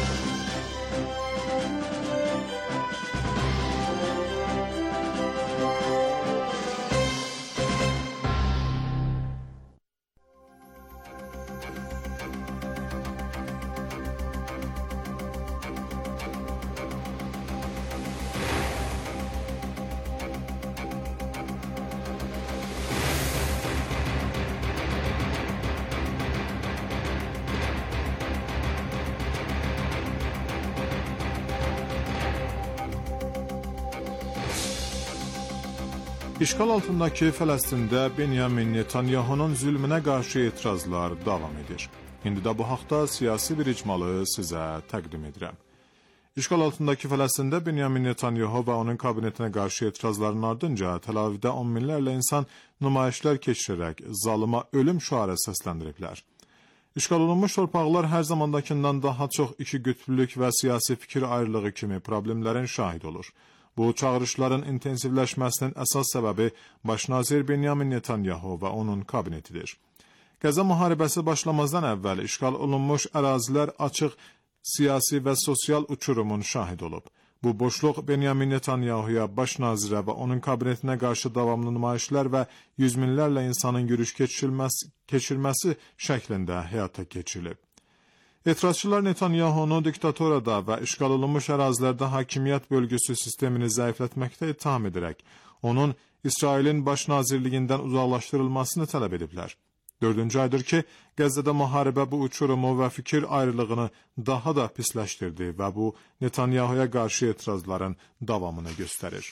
İşgal altındakı Fələstində Benyamin Netanyahunun zülmünə qarşı etirazlar davam edir. İndi də bu haqda siyasi bir icmalı sizə təqdim edirəm. İşgal altındakı Fələstində Benyamin Netanyahu və onun kabinetinə qarşı etirazların ardınca Tel Avivdə on minlərlə insan nümayişlər keçirərək zalıma ölüm şüarı səsləndiriblər. İşgal olunmuş torpaqlar hər zamandakından daha çox iki qütblük və siyasi fikir ayrılığı kimi problemlərin şahid olur. Bu çağırışların intensivləşməsinin əsas səbəbi baş nazir Benyamin Netanyahu və onun kabinetidir. Qəzza müharibəsi başlamazdan əvvəl işgal olunmuş ərazilər açıq siyasi və sosial uçurumun şahid olub. Bu boşluq Benyamin Netanyahuya, baş nazirə və onun kabinetinə qarşı davamlı nümayişlər və yüz minlərlə insanın yürüş keçirməsi şəklində həyata keçirilib. Etirazçılar Netanyahunu diktatorada və işgal olunmuş ərazilərdə hakimiyyət bölgüsü sistemini zəiflətməkdə ittiham edərək, onun İsrailin baş nazirliyindən uzaqlaşdırılmasını tələb ediblər. 4-cü aydır ki, Qəzzədə müharibə bu uçurumu və fikir ayrılığını daha da pisləşdirdi və bu Netanyahuya qarşı etirazların davamını göstərir.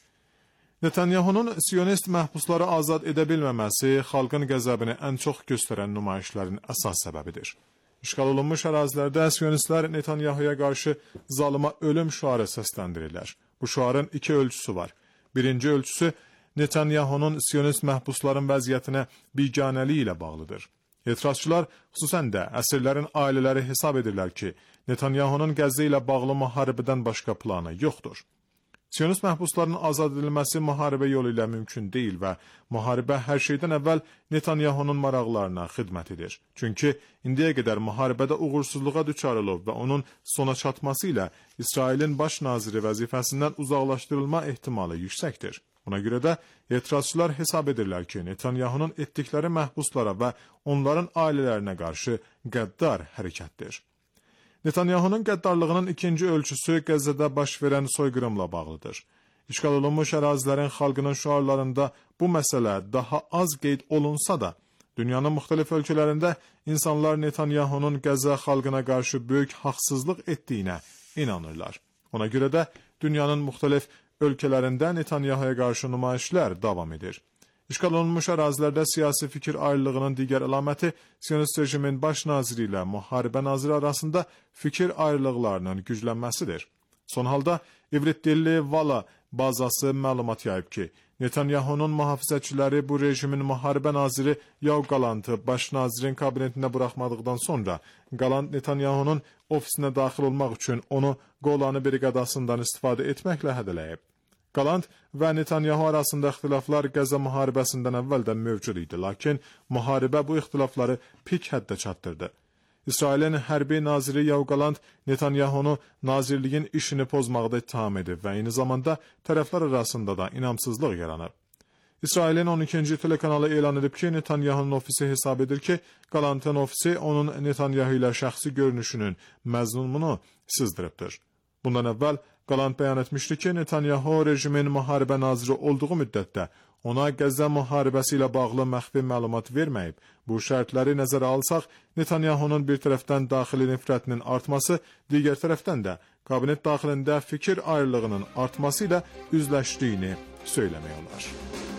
Netanyahunun siyonist məhbusları azad edə bilməməsi xalqın qəzəbini ən çox göstərən nümayişlərin əsas səbəbidir. İşgal olunmuş ərazilərdə siyonistlər Netanyahuya qarşı zalıma ölüm şüarı səsləndirirlər. Bu şüarın iki ölçüsü var. Birinci ölçüsü Netanyahunun siyonist məhbusların vəziyyətinə biganəliyi ilə bağlıdır. Etirazçılar xüsusən də əsirlərin ailələri hesab edirlər ki, Netanyahunun Qəzza ilə bağlı müharibədən başqa planı yoxdur. Siyonist məhbusların azad edilməsi müharibə yolu ilə mümkün deyil və müharibə hər şeydən əvvəl Netanyahunun maraqlarına xidmət edir. Çünki indiyə qədər müharibədə uğursuzluğa düçar olub və onun sona çatması ilə İsrailin baş naziri vəzifəsindən uzaqlaşdırılma ehtimalı yüksəkdir. Buna görə də etirazçılar hesab edirlər ki, Netanyahunun etdikləri məhbuslara və onların ailələrinə qarşı qəddar hərəkətdir. Netanyahunun qəddarlığının ikinci ölçüsü Qəzzədə baş verən soyqırımla bağlıdır. İşgal olunmuş ərazilərin xalqının şüarlarında bu məsələ daha az qeyd olunsa da, dünyanın müxtəlif ölkələrində insanlar Netanyahunun Qəzza xalqına qarşı böyük haqsızlıq etdiyinə inanırlar. Ona görə də dünyanın müxtəlif ölkələrində Netanyahuya qarşı nümayişlər davam edir. İşgal olunmuş ərazilərdə siyasi fikir ayrılığının digər əlaməti Siyonist rejimin baş naziri ilə müharibə naziri arasında fikir ayrılıqlarının güclənməsidir. Son halda İvrit dilli Vala bazası məlumat yayıb ki, Netanyahunun mühafizəçiləri bu rejimin müharibə naziri Yoav Galantı baş nazirin kabinetində buraxmadıqdan sonra Galant Netanyahunun ofisinə daxil olmaq üçün onu Golani briqadasından istifadə etməklə hədələyib. Galant və Netanyahu arasında ixtilaflar Qəzza müharibəsindən əvvəldən mövcud idi, lakin müharibə bu ixtilafları pik həddə çatdırdı. İsrailin hərbi naziri Yoav Galant Netanyahunu nazirliyin işini pozmaqda ittiham edib və eyni zamanda tərəflər arasında da inamsızlıq yaranıb. İsrailin 12-ci telekanalı elan edib ki, Netanyahunun ofisi hesab edir ki, Galantın ofisi onun Netanyahu ilə şəxsi görünüşünün məzmununu sızdırıbdır. Bundan əvvəl Galant bəyan etmişdi ki, Netanyahu rejimin müharibə naziri olduğu müddətdə ona Qəzza müharibəsi ilə bağlı məxfi məlumat verməyib. Bu şərtləri nəzərə alsaq, Netanyahunun bir tərəfdən daxili nifrətinin artması, digər tərəfdən də kabinet daxilində fikir ayrılığının artması ilə üzləşdiyini söyləmək olar.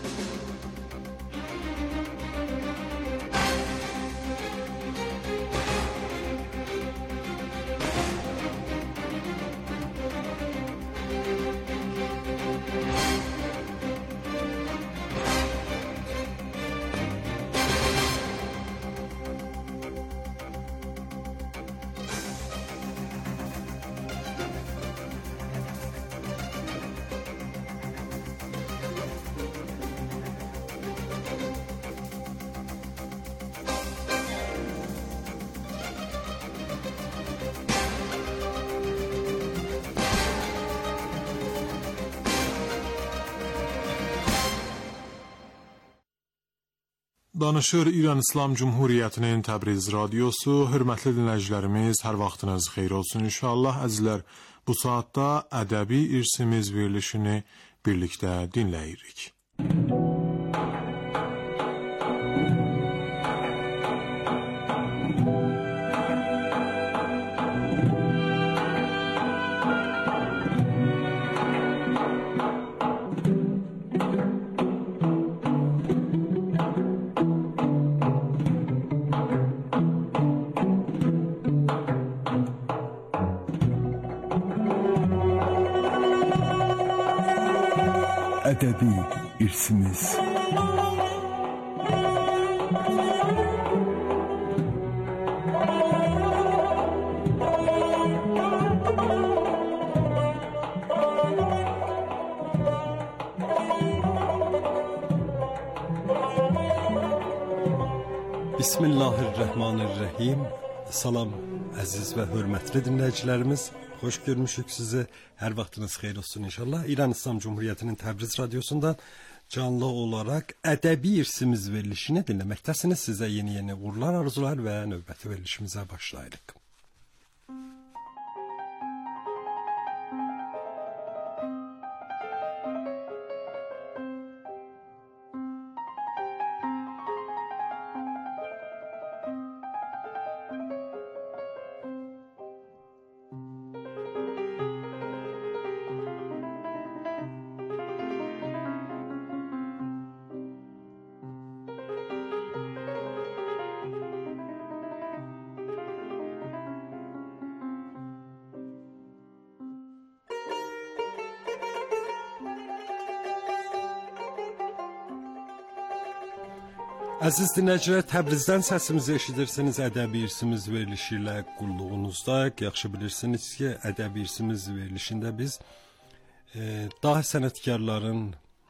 Danışır İran İslam Cumhuriyyətinin Təbriz radiosu. Hörmətli dinləyicilərimiz, hər vaxtınız xeyir olsun inşallah. Əzizlər, bu saatda ədəbi irsimiz verilişini birlikdə dinləyirik. ədəbi irsimiz. Bismillahirrahmanirrahim. Salam əziz və hörmətli dinləyicilərimiz. Xoş görmüşük sizi. Hər vaxtınız xeyir olsun inşallah. İran İslam Cumhuriyyətinin Təbriz radiosundan canlı olaraq ədəbi irsimiz verilişini dinləməkdəsiniz. Sizə yeni uğurlar, arzular və növbəti verilişimizə başlayırıq. Əziz dinləyicilər, Təbrizdən səsimizi eşidirsiniz. Ədəbi irsimiz verilişi ilə qulluğunuzda. Yaxşı bilirsiniz ki, ədəbi irsimiz verilişində biz dahi sənətkarların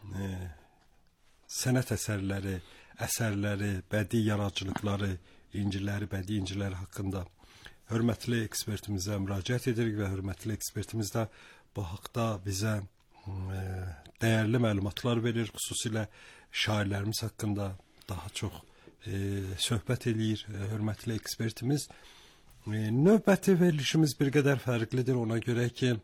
sənət əsərləri, bədii yaradıcılıqları, bədii inciləri haqqında hörmətli ekspertimizə müraciət edirik və hörmətli ekspertimiz də bu haqda bizə dəyərli məlumatlar verir, xüsusilə şairlərimiz haqqında daha çox söhbət eləyir hörmətli ekspertimiz. Növbəti verilişimiz bir qədər fərqlidir ona görə ki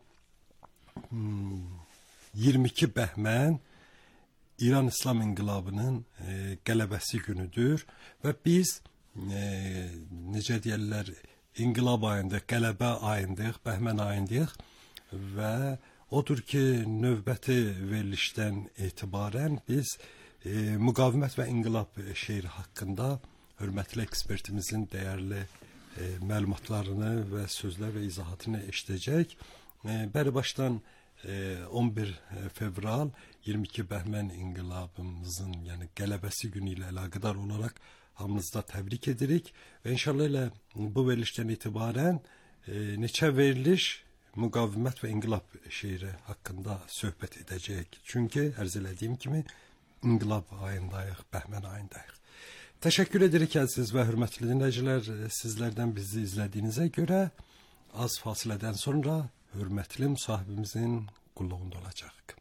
22 bəhmən İran İslam İnqilabının qələbəsi günüdür və biz necə deyirlər İnqilab ayındayıq, qələbə ayındayıq, bəhmən ayındayıq və odur ki növbəti verilişdən etibarən biz müqavimət və inqilab şeiri haqqında hörmətli ekspertimizin dəyərli məlumatlarını və sözlər və izahatını eşidəcək. Bəri başdan 11 fevral 22 bəhmən inqilabımızın, yəni qələbəsi günü ilə əlaqədar olaraq hamınızda təbrik edirik və inşallah elə bu verilişdən etibarən neçə veriliş müqavimət və inqilab şeiri haqqında söhbət edəcək. Çünki ərz elədiyim kimi İnqilab ayındayıq, bəhmən ayındayıq. Təşəkkür edirik əziz və hörmətli dinləyicilər, sizlərdən bizi izlədiyinizə görə az fasilədən sonra hörmətli müsahibimizin qulluğunda olacaq.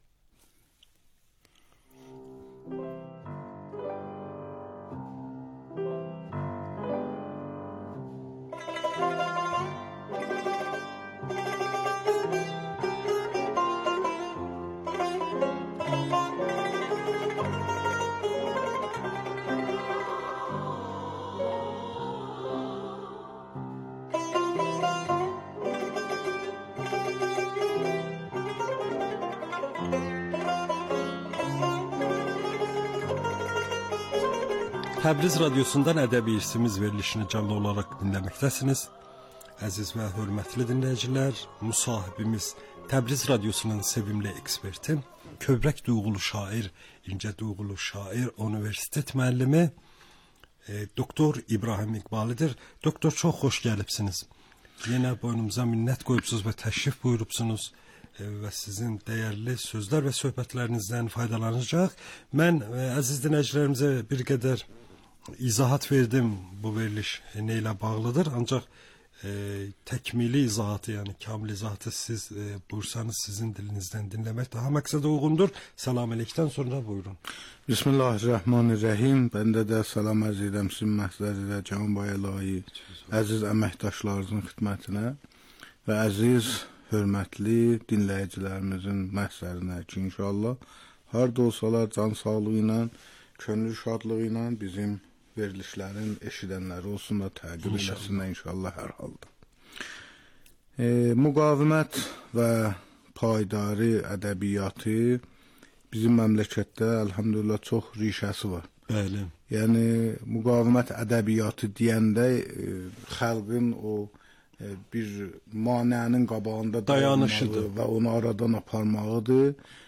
Təbriz radiosundan ədəbi irsimiz verilişini canlı olaraq dinləməkdəsiniz. Əziz və hörmətli dinləyicilər, müsahibimiz Təbriz radiosunun sevimli eksperti, kövrək duyğulu şair, incə duyğulu şair, universitet müəllimi Doktor İbrahim İqbalidir. Doktor, çox xoş gəlibsiniz. Yenə boynumuza minnət qoyubsunuz və təşrif buyurubsunuz və sizin dəyərli sözlər və söhbətlərinizdən faydalanacaq. Mən əziz dinləyicilərimizə bir qədər izahat verdim, bu veriliş nə ilə bağlıdır, ancaq təkmili izahatı, yəni kamil izahatı siz buyursanız sizin dilinizdən dinləmək daha məqsədə uyğundur. Salam əleykum, sonra buyurun. Bismillahirrahmanirrahim. Bəndə də salam ərz edirəm sizin məhzərinizə, Cənubəyə layi, əziz əməkdaşlarınızın xidmətinə və əziz, hörmətli dinləyicilərimizin məhzərinə ki, inşallah harda olsalar can sağlığı ilə, könül şadlığı ilə bizim verilişlərin eşidənləri olsun da təqib eləsinlər inşallah hər halda. Müqavimət və paydarı ədəbiyyatı bizim məmləkətdə elhamdülillah çox rişəsi var. Bəli. Yəni müqavimət ədəbiyyatı deyəndə xalqın o bir maneənin qabağında dayanışıdır və onu aradan aparmağıdır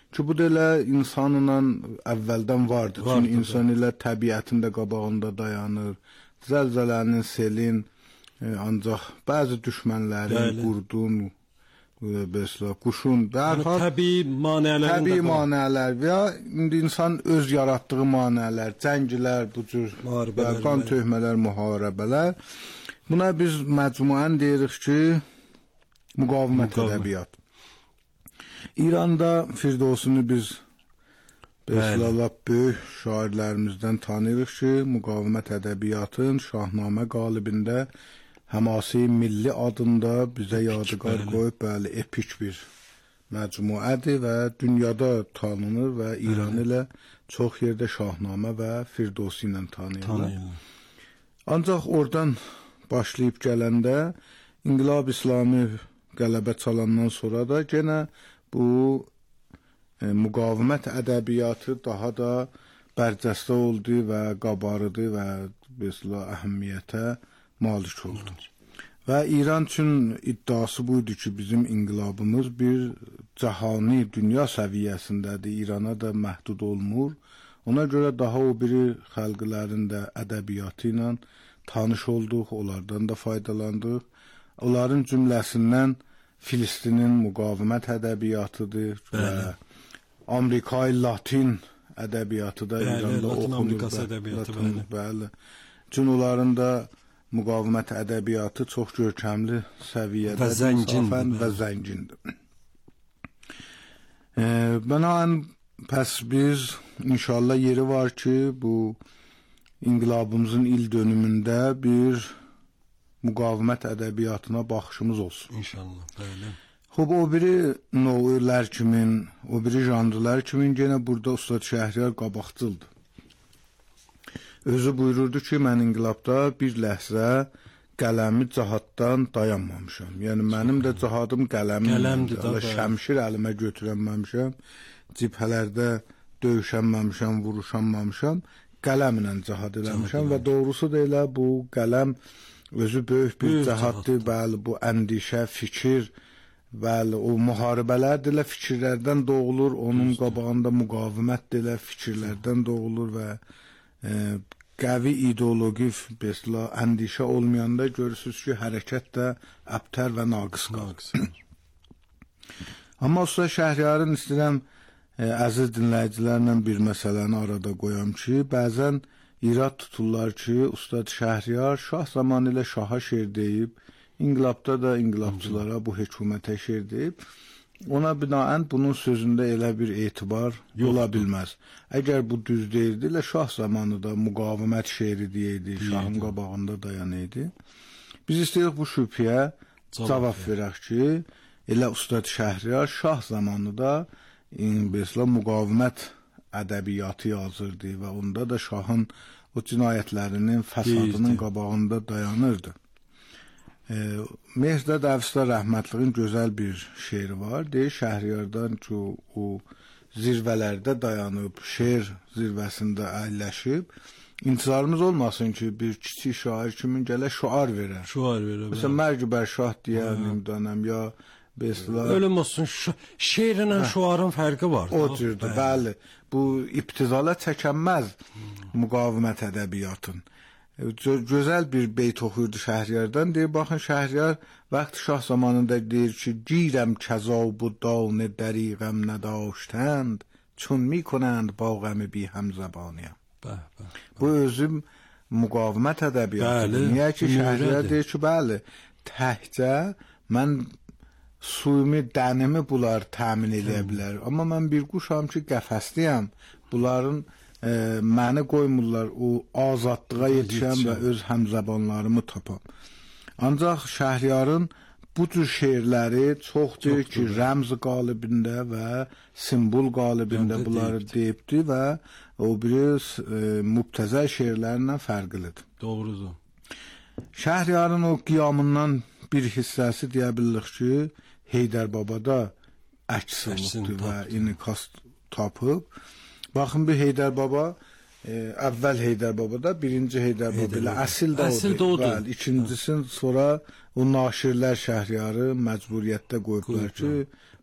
ki bu da elə insanla əvvəldən vardı. Çünki insan elə təbiətin də qabağında dayanır. Zəlzələnin, selin, ancaq bəzi düşmənlərin, qurdun, mesela quşun, təbii manələr və ya indi insan öz yaratdığı manələr, cənglər, bu cür qan töhmələr, müharibələr. Buna biz məcmuən deyirik ki, müqavimət ədəbiyyat. İranda Firdosunu biz Beslala böyük şairlərimizdən tanıyırıq ki, müqavimət ədəbiyyatın Şahnamə qalibində Həmasi Milli adında bizə yadigar qoyub, bəli, epik bir məcmuədir və dünyada tanınır və İran ilə çox yerdə Şahnamə və Firdosi ilə tanıyırlar. Ancaq oradan başlayıb gələndə İnqilab İslami qələbə çalandan sonra da yenə bu müqavimət ədəbiyyatı daha da bərcəstə oldu və qabarıdı və mesela əhəmiyyətə malik oldu. Və İran üçün iddiası buydu ki, bizim inqilabımız bir cahani dünya səviyyəsindədir, İrana da məhdud olmur. Ona görə daha o biri xalqların da ədəbiyyatı ilə tanış olduq, onlardan da faydalandıq. Onların cümləsindən Filistinin müqavimət ədəbiyyatıdır və Amerikayı Latin ədəbiyyatı da İranda oxunur. Bəli. Çünki onların da müqavimət ədəbiyyatı çox görkəmli səviyyədə və zəngindir. Bənaən pəs biz inşallah yeri var ki, bu inqilabımızın il dönümündə bir müqavimət ədəbiyyatına baxışımız olsun. İnşallah, bəli. Xub, o biri növlər kimin, o biri janrlar kimin yenə burada Ustad Şəhriyar qabaqcıldır. Özü buyururdu ki, mən inqilabda bir ləhzə qələmi cihaddan dayanmamışam. Yəni, mənim də cihadım qələmdir. Şəmşir əlimə götürənməmişəm, cibhələrdə döyüşənməmişəm, vuruşanmamışam, qələmlə cihad eləmişəm və doğrusu da elə bu qələm özü böyük bir cihaddır, bəli, bu əndişə, fikir, bəli, o müharibələr də elə fikirlərdən doğulur, onun qabağında müqavimət də elə fikirlərdən doğulur və qəvi ideoloji əndişə olmayanda görürsünüz ki, hərəkət də əbtər və naqis qalır. Amma Usta Şəhriyarın istəyirəm əziz dinləyicilərlə bir məsələni arada qoyam ki, bəzən irad tuturlar ki, Ustad Şəhriyar şah zamanı ilə şaha şeir deyib, İnqilabda da inqilabçılara, bu hökumətə şeir deyib, ona binaən bunun sözündə elə bir etibar ola bilməz. Əgər bu düz deyildi, elə şah zamanı da müqavimət şeiri deyildi, şahın qabağında dayanıydı. Biz istəyirik bu şübhəyə cavab verək ki, elə Ustad Şəhriyar şah zamanı da müqavimət ədəbiyyatı yazırdı və onda da şahın o cinayətlərinin, fəsadının qabağında dayanırdı. Mehdad Əvslər rəhmətliğin gözəl bir şeiri var. Deyir, Şəhriyardan ki, o zirvələrdə dayanıb, şeir zirvəsində əyləşib, intizarımız olmasın ki, bir kiçik şair kimin gələ şuar verər. Məsələn, Mərgibər Şah deyər, nimdanəm, ya ölüm olsun, şeirinlə şuarın fərqi var. O cürdür, bəli. Bu ibtizala çəkənməz müqavimət ədəbiyyatın. Gözəl bir beyt oxuyurdu Şəhriyardan. Deyir, baxın, Şəhriyar vaxt şah zamanında deyir ki, girəm kəzab bu dağını dəriğəm nədaştənd, çün mi konənd bağəmi bi həmzəbaniyəm. Bu özüm müqavimət ədəbiyyatıdır. Niyə ki, Şəhriyar deyir ki, bəli, təhcə mən suyumu, dənimi bunlar təmin edə bilər. Amma mən bir quşam ki, qəfəsliyəm. Bunların məni qoymurlar o azadlığa yetişəm və öz həmzəbanlarımı tapam. Ancaq Şəhriyarın bu cür şeirləri çoxdur ki, rəmz qalibində və simbol qalibində bunları deyibdir və o biri mübtəzəl şeirlərlə fərqlidir. Doğrudur. Şəhriyarın o qiyamından bir hissəsi deyə bilirik ki, Heydər Babada əks olubdur və inikas tapıb. Baxın, bir Heydər Baba, əvvəl Heydər Babada, birinci Heydər Baba ilə əsil də odur. İkincisini sonra o naşirlər Şəhriyarı məcburiyyətdə qoyublar ki,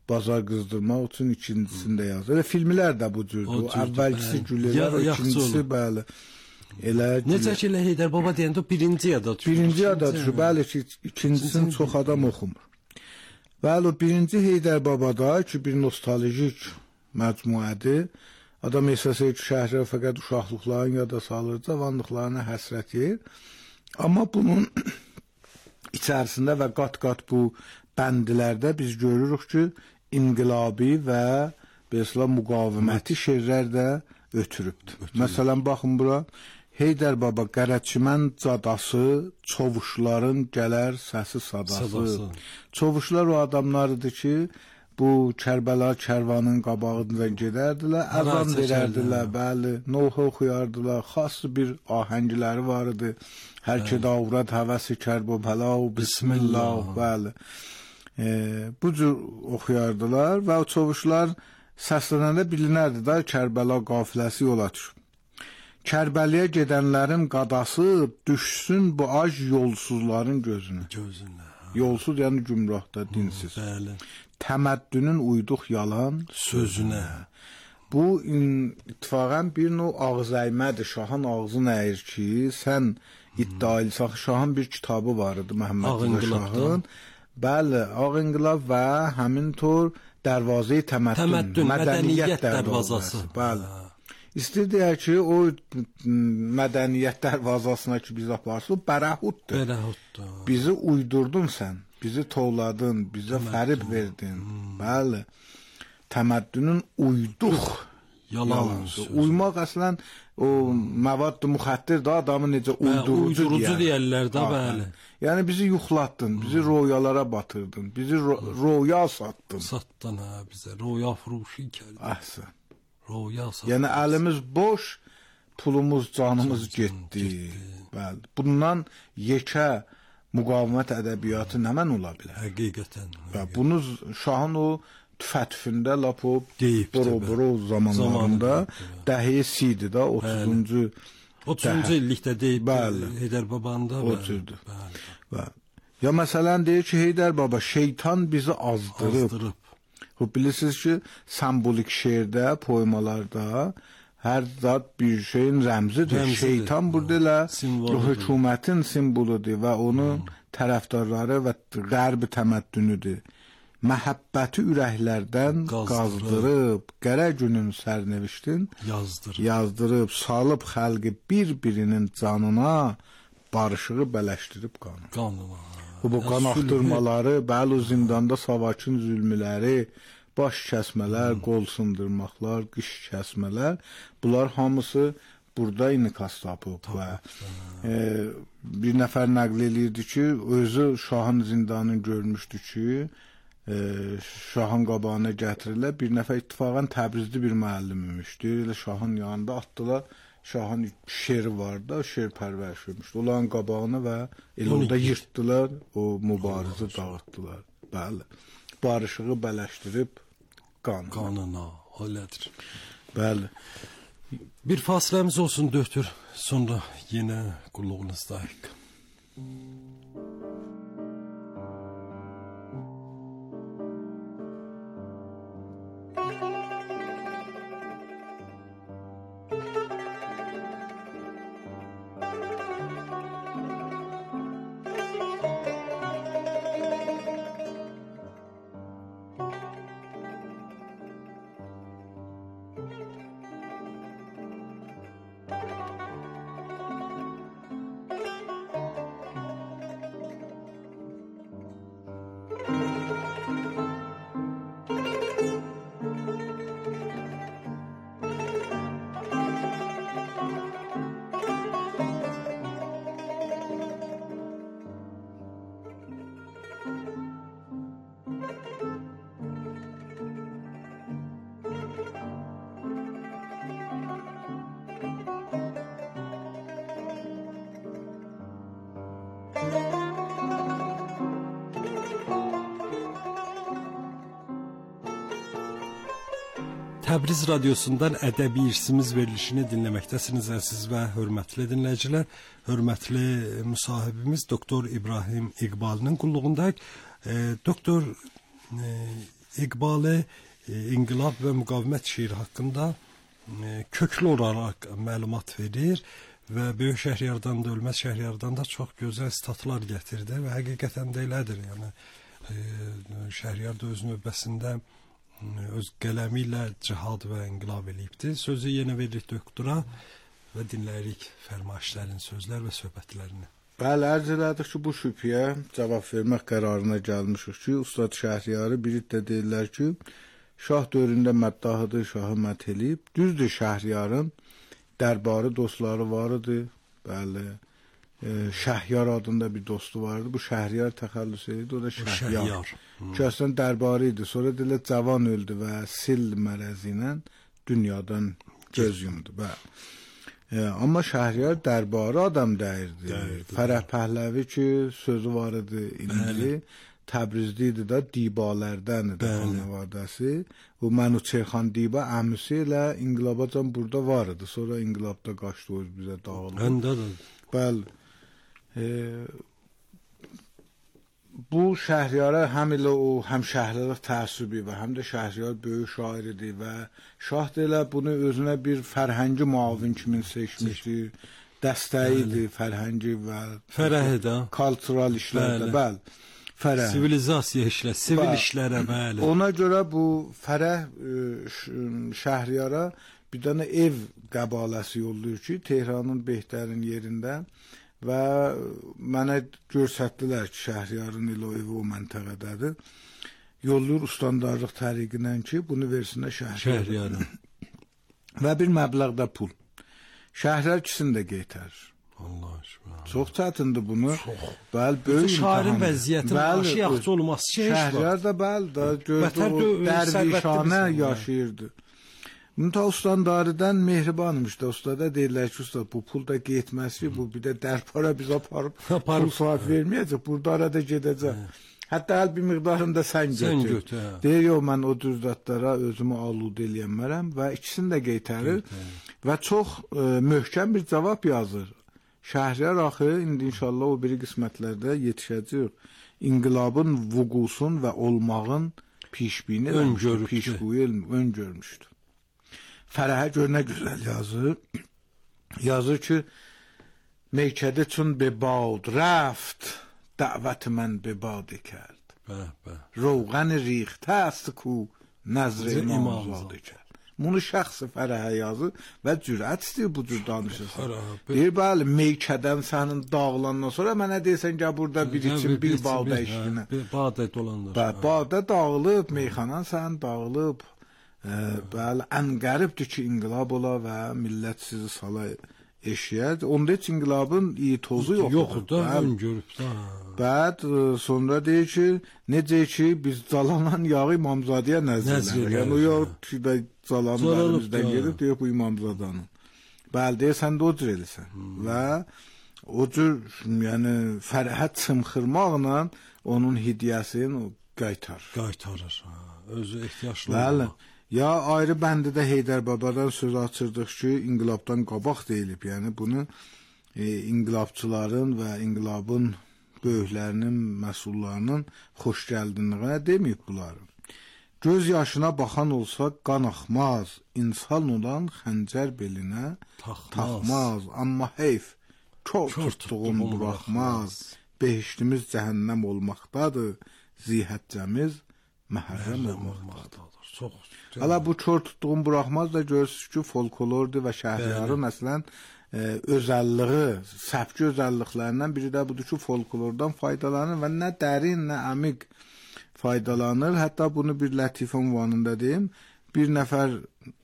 bazar qızdırmaq üçün ikincisini də yazdı. Elə filmlər də bu cürdür. Əvvəlkisi gülər, ikincisi bəli. Elə necə ki elə Heydər Baba deyəndə birinci yada düşür. Birinci yada düşür. Bəli ki, ikincisini çox adam oxumur. Bəli, birinci Heydər Babada ki, bir nostalgik məcmuədir. Adam əsası ki, şəhərə fəqət uşaqlıqların yada salır, cavanlıqlarına həsrət edir. Amma bunun içərisində və qat-qat bu bəndlərdə biz görürük ki, inqilabi və belə müqaviməti şeirlər də ötürübdür. Məsələn, baxın bura, Heydər Baba qərəçimən cadası, çovuşların gələr səsi sadası. Çovuşlar o adamlardır ki, bu Kərbəla kərvanın qabağından gedərdilər, əzan verərdilər, bəli, noha oxuyardılar, xas bir ahəngləri var idi. Hər ki davrət həvəsi Kərbəla, bismillah, bəli. Bu cür oxuyardılar və o çovuşlar səslənəndə bilinərdi də Kərbəla qafiləsi yola düşür. Kərbəliyə gedənlərin qadası düşsün bu ac yolsuzların gözünə. Yolsuz yəni gümrahda, dinsiz. Bəli. Təməddünün uyduq yalan sözünə. Bu ittifaqən bir növ ağız əymədir. Şahın ağzını əyir ki, sən iddialısan. Şahın bir kitabı var idi Məhəmməd Şahın. Bəli, Ağ İnqilab və həmin tor Dərvazə-i Təməddün, mədəniyyət dərvazası. Bəli. İstəyir deyək ki, o mədəniyyət dərvazasına ki biz aparsın, bərəhuddur. Bizi uydurdun sən, bizi tovladın, bizə fərib verdin. Bəli. Təməddünün uyduq yalansı. Uymaq əslən o məvad müxəttir də adamı necə uydurucu deyərlər də, bəli. Yəni bizi yuxlatdın, bizi royalara batırdın, bizi roya satdın. Satdın hə bizə, roya furuşu kəldin. Əhsən. Roya satdın. Yəni əlimiz boş, pulumuz, canımız getdi. Bəli. Bundan yekə müqavimət ədəbiyyatı nə mən ola bilər? Həqiqətən. Və bunu şahın o tüfətüfündə lap o boro zamanlarında dəhiyəsidir də 30-cu illikdə deyib Heydər Babanın da. Ya məsələn deyir ki, Heydər Baba şeytan bizi azdırıb. Bilirsiniz ki, sembolik şeirdə, poemalarda hər zat bir şeyin rəmzidir. Şeytan burada elə hökumətin simboludur və onun tərəfdarları və qərb təməddünüdür. Məhəbbəti ürəklərdən qazdırıb, qərə günün sərneviştin yazdırıb, salıb xəlqi bir-birinin canına, barışığı bələşdirib qanına. Bu qan axtırmaları, bəli zindanda savaşın zülmüləri, baş kəsmələr, qol sındırmaqlar, qış kəsmələr, bunlar hamısı burada inikas tapıb və bir nəfər nəql edirdi ki, özü şahın zindanını görmüşdü ki, şahın qabağına gətirirlər, bir nəfər ittifaqən Təbrizli bir müəllim imişdi, elə şahın yanında atdılar, şahın şeri vardı, şer pərvəriş vermişdi, onların qabağına və elə orada yırtdılar, o mübarizə dağıtdılar, bəli, barışığı bələşdirib qanına, öylədir. Bəli. Bir fasiləmiz olsun doktor, sonra yenə qulluğunuzdayıq. Təbriz radiosundan ədəbi irsimiz verilişini dinləməkdəsiniz əziz və hörmətli dinləyicilər. Hörmətli müsahibimiz Doktor İbrahim İqbalının qulluğundayıq. Doktor, İqbalı İnqilab və Müqavimət şeiri haqqında köklü olaraq məlumat verir və Böyük Şəhriyardan da, Ölməz Şəhriyardan da çox gözəl statlar gətirdi və həqiqətən də elədir. Yəni Şəhriyar da öz növbəsində öz qələmi ilə cihad və inqilab eləyibdi. Sözü yenə veririk doktora və dinləyirik fərmayişlərin, sözlər və söhbətlərini. Bəli, ərz elədik ki, bu şübhəyə cavab vermək qərarına gəlmişik ki, Ustad Şəhriyarı biri də deyirlər ki, şah dövründə məddahıdır, şahı məth eləyib. Düzdür, Şəhriyarın dərbarı dostları var idi. Bəli, Şəhriyar adında bir dostu vardı. Bu Şəhriyar təxəllüs edirdi, o da Şəhriyar. Ki, əslən dərbarı idi. Sonra deyirlər, cavan öldü və sil mərəzi ilə dünyadan göz yumdu. Bəli. Amma Şəhriyar dərbarı adam dəyirdi. Fərəh Pəhləvi ki, sözü var idi indi. Təbrizli idi da, dibalərdən idi xanavadəsi. Bu Mənuçerxan Diba əmisi ilə inqilabacan burada var idi. Sonra inqilabda qaçdı, o bizə dağıldı. Məndə də. Bəli. Bu Şəhriyara həm elə o həmşəhərlik təəssübü və həm də Şəhriyar böyük şair idi və şah da elə bunu özünə bir fərhəngi muavin kimi seçmişdi. Dəstəyi idi fərhəngi və Fərəhi də. Kultural işlərdə, bəli. Fərəh. Sivilizasiya işlər, sivil işlərə, bəli. Ona görə bu Fərəh Şəhriyara bir dənə ev qəbaləsi yollayır ki, Tehranın Behtərin yerində və mənə göstərdilər ki, Şəhriyarın elə o evi o məntəqədədir. Yollayır ustandarlıq təriqindən ki, bunu versinlər Şəhriyara. Və bir məbləğdə pul. Şəhriyar ikisini də qeytərir. Allah aşkına. Çox çətindir bunu. Bəli, böyük şairin vəziyyətinin başı yaxşı olması şey var. Şəhriyar da bəli, da gördü dərvişanə yaşayırdı. Müntə ustandaridən mehribanmış da, ustada deyirlər ki, usta bu pul da getməsi, bu bir də dərpara biz aparıb pul saat verməyəcək, burada arada gedəcək. Hətta əl bir miqdarında sən götür. Deyir, yox, mən o düzdatlara özümü alud eləyəmərəm və ikisini də qeytərir və çox möhkəm bir cavab yazır. Şəhriyar axı, indi inşallah o biri qismətlərdə yetişəcək. İnqilabın vuqusun və olmağın pişbini öngörmüşdür. Fərəhə gör nə gözəl yazır. Yazır ki, meykədə çün be bad rəft, dəvət mən be bad ekərd. Roğən ریخته است کو نظر امامزاده کرد. Bunu şəxsi Fərəhə yazır və cürət istəyir bu cür danışırsın. Deyir, bəli, meykədən sənin dağılandan sonra mənə deyirsən ki, burada bir için bir bağda işinə. Bağda dolanır. Bağda dağılıb, meyxanan sənin dağılıb. Bəli, ən qəribdir ki, inqilab ola və millət sizi sala eşiyə. Onda heç inqilabın iyi tozu yoxdur. Yoxdur da, ön görüb da. Bəd, sonra deyir ki, necə ki, biz calanan yağı İmamzadəyə nəzirlər. Yəni, o yağ ki, də calanın əlimizdən gedib, deyir, bu İmamzadanın. Bəli, deyir, sən də o cür elisən. Və o cür, yəni, fərəhət çımxırmaqla onun hidiyyəsini qaytarır. Özü ehtiyaclı. Bəli. Ya ayrı bəndidə Heydər Babadan söz açırdıq ki, inqilabdan qabaq deyilib. Yəni bunu inqilabçıların və inqilabın böyüklərinin, məsullarının xoş gəldinliyinə deməyib bunları. Göz yaşına baxan olsa qan axmaz, insan olan xəncər belinə taxmaz. Amma heyf, kör tutduğun buraxmaz. Behiştimiz cəhənnəm olmaqdadır, zihəccəmiz məhərrəm olmaqdadır. Çox. Hala bu kör tutduğun buraxmaz da görürsünüz ki, folklordur və Şəhriyarın əslən özəlliyi, səpki özəlliklərindən biri də budur ki, folklordan faydalanır və nə dərin, nə əmiq faydalanır. Hətta bunu bir lətifə ünvanında deyim, bir nəfər